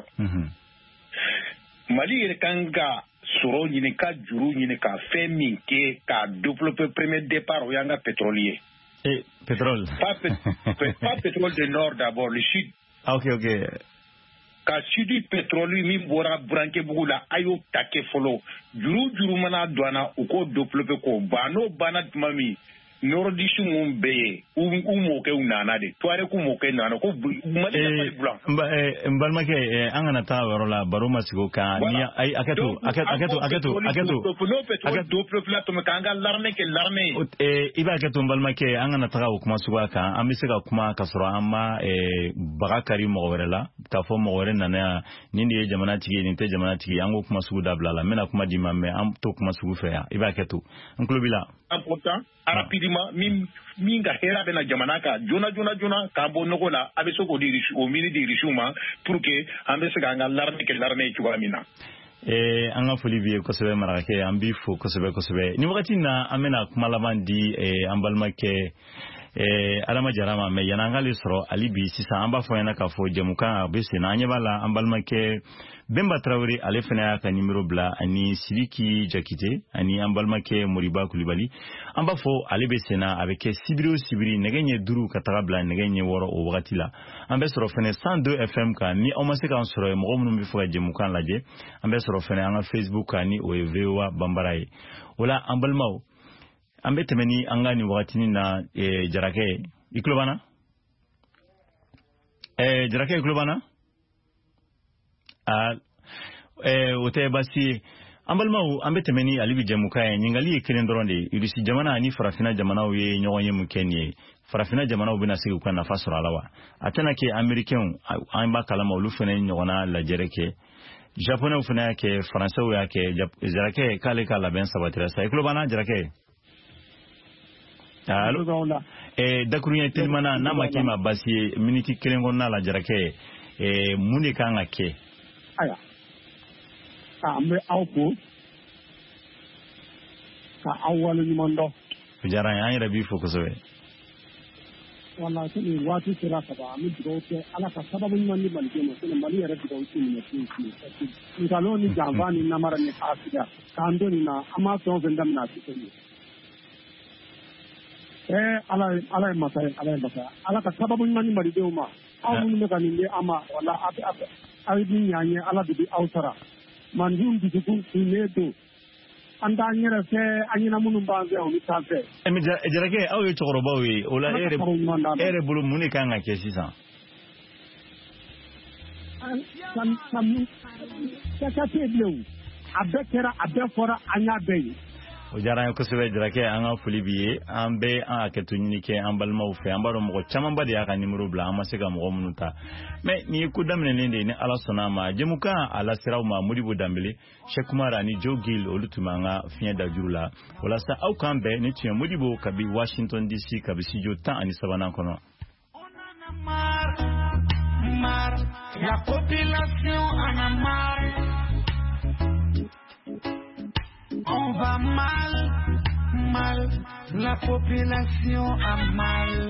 Mali yɛrɛ kan ka sɔrɔ ɲini ka juru ɲini ka fɛn min kɛ ka développer premier départ o y'an ka pétrole ye pétrole pas pétrole du nord d'abord le sud ok ka sudi pétrole min bɔra Burankebugu la a y'o ta kɛ fɔlɔ juru mana don an na u k'o développer k'o ban n'o banna tuma min nordiste mun bɛ yen u mɔkɛw nana de Tuareg mɔkɛ nana ko Mali ka bulan n balimakɛ an kana taa yɔrɔ la baro ma sigi o kan ni hakɛto la tuma k'an ka l'armée kɛ l'armée i b'a hakɛto n balimakɛ an kana taga o kuma suguya kan an bɛ se ka kuma ka sɔrɔ an ma baga kari mɔgɔ wɛrɛ la k'a fɔ mɔgɔ wɛrɛ nana yan nin de ye jamana tigi ye nin tɛ jamana tigi ye an k'o kuma sugu dabila la n bɛna kuma di ma mɛ an t'o kuma sugu fɛ yan i b'a hakɛto n tulo b'i la important rapidement min ka hɛrɛ bɛna jamana kan joona k'an bɔ nɔgɔ la a bɛ se k'o mini di Irisiw ma pour que an bɛ se k'an ka l'armée kɛ l'armée ye cogoya min na an ka foli b'i ye kosɛbɛ marakakɛ an b'i fo kosɛbɛ ni wagati na an bɛna kuma laban di an balimakɛ Adama Jara ma mɛ yanni an k'ale sɔrɔ hali bi sisan an b'a fɔ ɲɛna k'a fɔ jɛmukan a bɛ sen na an ɲɛ b'a la an balimakɛ Bemba Traoré ale fana y'a ka numéro bila ani Sidiki Jakite ani an balimakɛ Moriba Kulibali an b'a fɔ ale bɛ sen na a bɛ kɛ sibiri o sibiri nɛgɛ ɲɛ 5 ka taga bila nɛgɛ ɲɛ 6 o wagati la an bɛ sɔrɔ fana 102 FM kan ni aw ma se k'an sɔrɔ mɔgɔ minnu bɛ fɛ ka jɛmukan lajɛ an bɛ sɔrɔ fana an ka Facebook kan ni o ye VOA Bambara ye o la an balimaw an bɛ tɛmɛ ni an ka nin wagatinin na Jarakɛ i tulo b'an na Jarakɛ i tulo b'an na o tɛ baasi ye an balimaw an bɛ tɛmɛ ni ale bɛ jɛmukan ye ɲininkali ye kelen dɔrɔn de ye Irisi jamana ani farafina jamanaw ye ɲɔgɔn ye mun kɛ nin ye farafina jamanaw bɛna se k'u ka nafa sɔrɔ a la wa a tɛna kɛ Américains an b'a kalama olu fana ye ɲɔgɔnna lajɛrɛ kɛ Japonais fana y'a kɛ Faransɛw y'a kɛ Jarakɛ k'ale ka labɛn sabatira sa i tulo b'an na Jarakɛ allo dakuruɲɛ telimana n'a ma kɛ ma baasi ye miniti kelen kɔnɔna la Jarakɛ mun de kan ka kɛ aya an bɛ aw fo ka aw waleɲuman dɔn o diyara an ye an yɛrɛ b'i fo kosɛbɛ wala nin waati sera ka ban an bɛ dugawu kɛ Ala ka sababu ɲuman di Malidenw ma sinon Mali yɛrɛ dugawu tɛ minɛ fiyewu nkalon ni janfa ni namara ni hasidiya k'an to nin na an m'a fɛn o fɛn daminɛ a tɛ kɛ ɲɛ Ala ye masa ye Ala ka sababu ɲuman di Malidenw ma aw minnu bɛ ka nin di an ma wala aw ye min ɲ'an ye Ala de bɛ aw sara mandenw dusukun sinnen don an t'an yɛrɛ fɛ an ɲɛna minnu b'an fɛ olu t'an fɛ. Jarakɛ aw ye cɛkɔrɔbaw ye o la e yɛrɛ bolo mun de kan ka kɛ sisan. Ka tɛ bilen a bɛɛ kɛra a bɛɛ fɔra an y'a bɛɛ ye. O diyara an ye kosɛbɛ Jarakɛ an ka foli b'i ye an bɛ an hakɛto ɲini kɛ an balimaw fɛ an b'a dɔn mɔgɔ camanba de y'a ka numéro bila an ma se ka mɔgɔ minnu ta mais nin ye ko daminɛnen de ye ni Ala sɔnna a ma jɛmukan a lasiraw ma Modibo Danbele Cheikh Umar ani Joe Gill olu tun b'an ka fiɲɛ da juru la walasa aw kan bɛɛ ni tun ye Modibo kabi Washington DC kabi studio 13 kɔnɔ. La population en a marre. On va mal, la population a mal.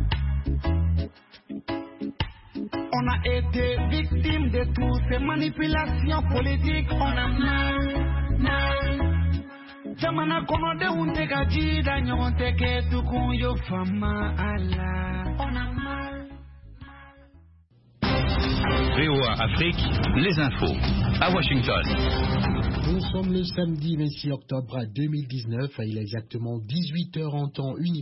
On a été victime de toutes ces manipulations politiques, on a mal. Jamana kono de unte kajida nyonte ke tukun yo fama ala. On a mal. VOA Afrique, les infos. À Washington. Nous sommes le samedi 26 octobre 2019. Il est exactement 18h en temps unique.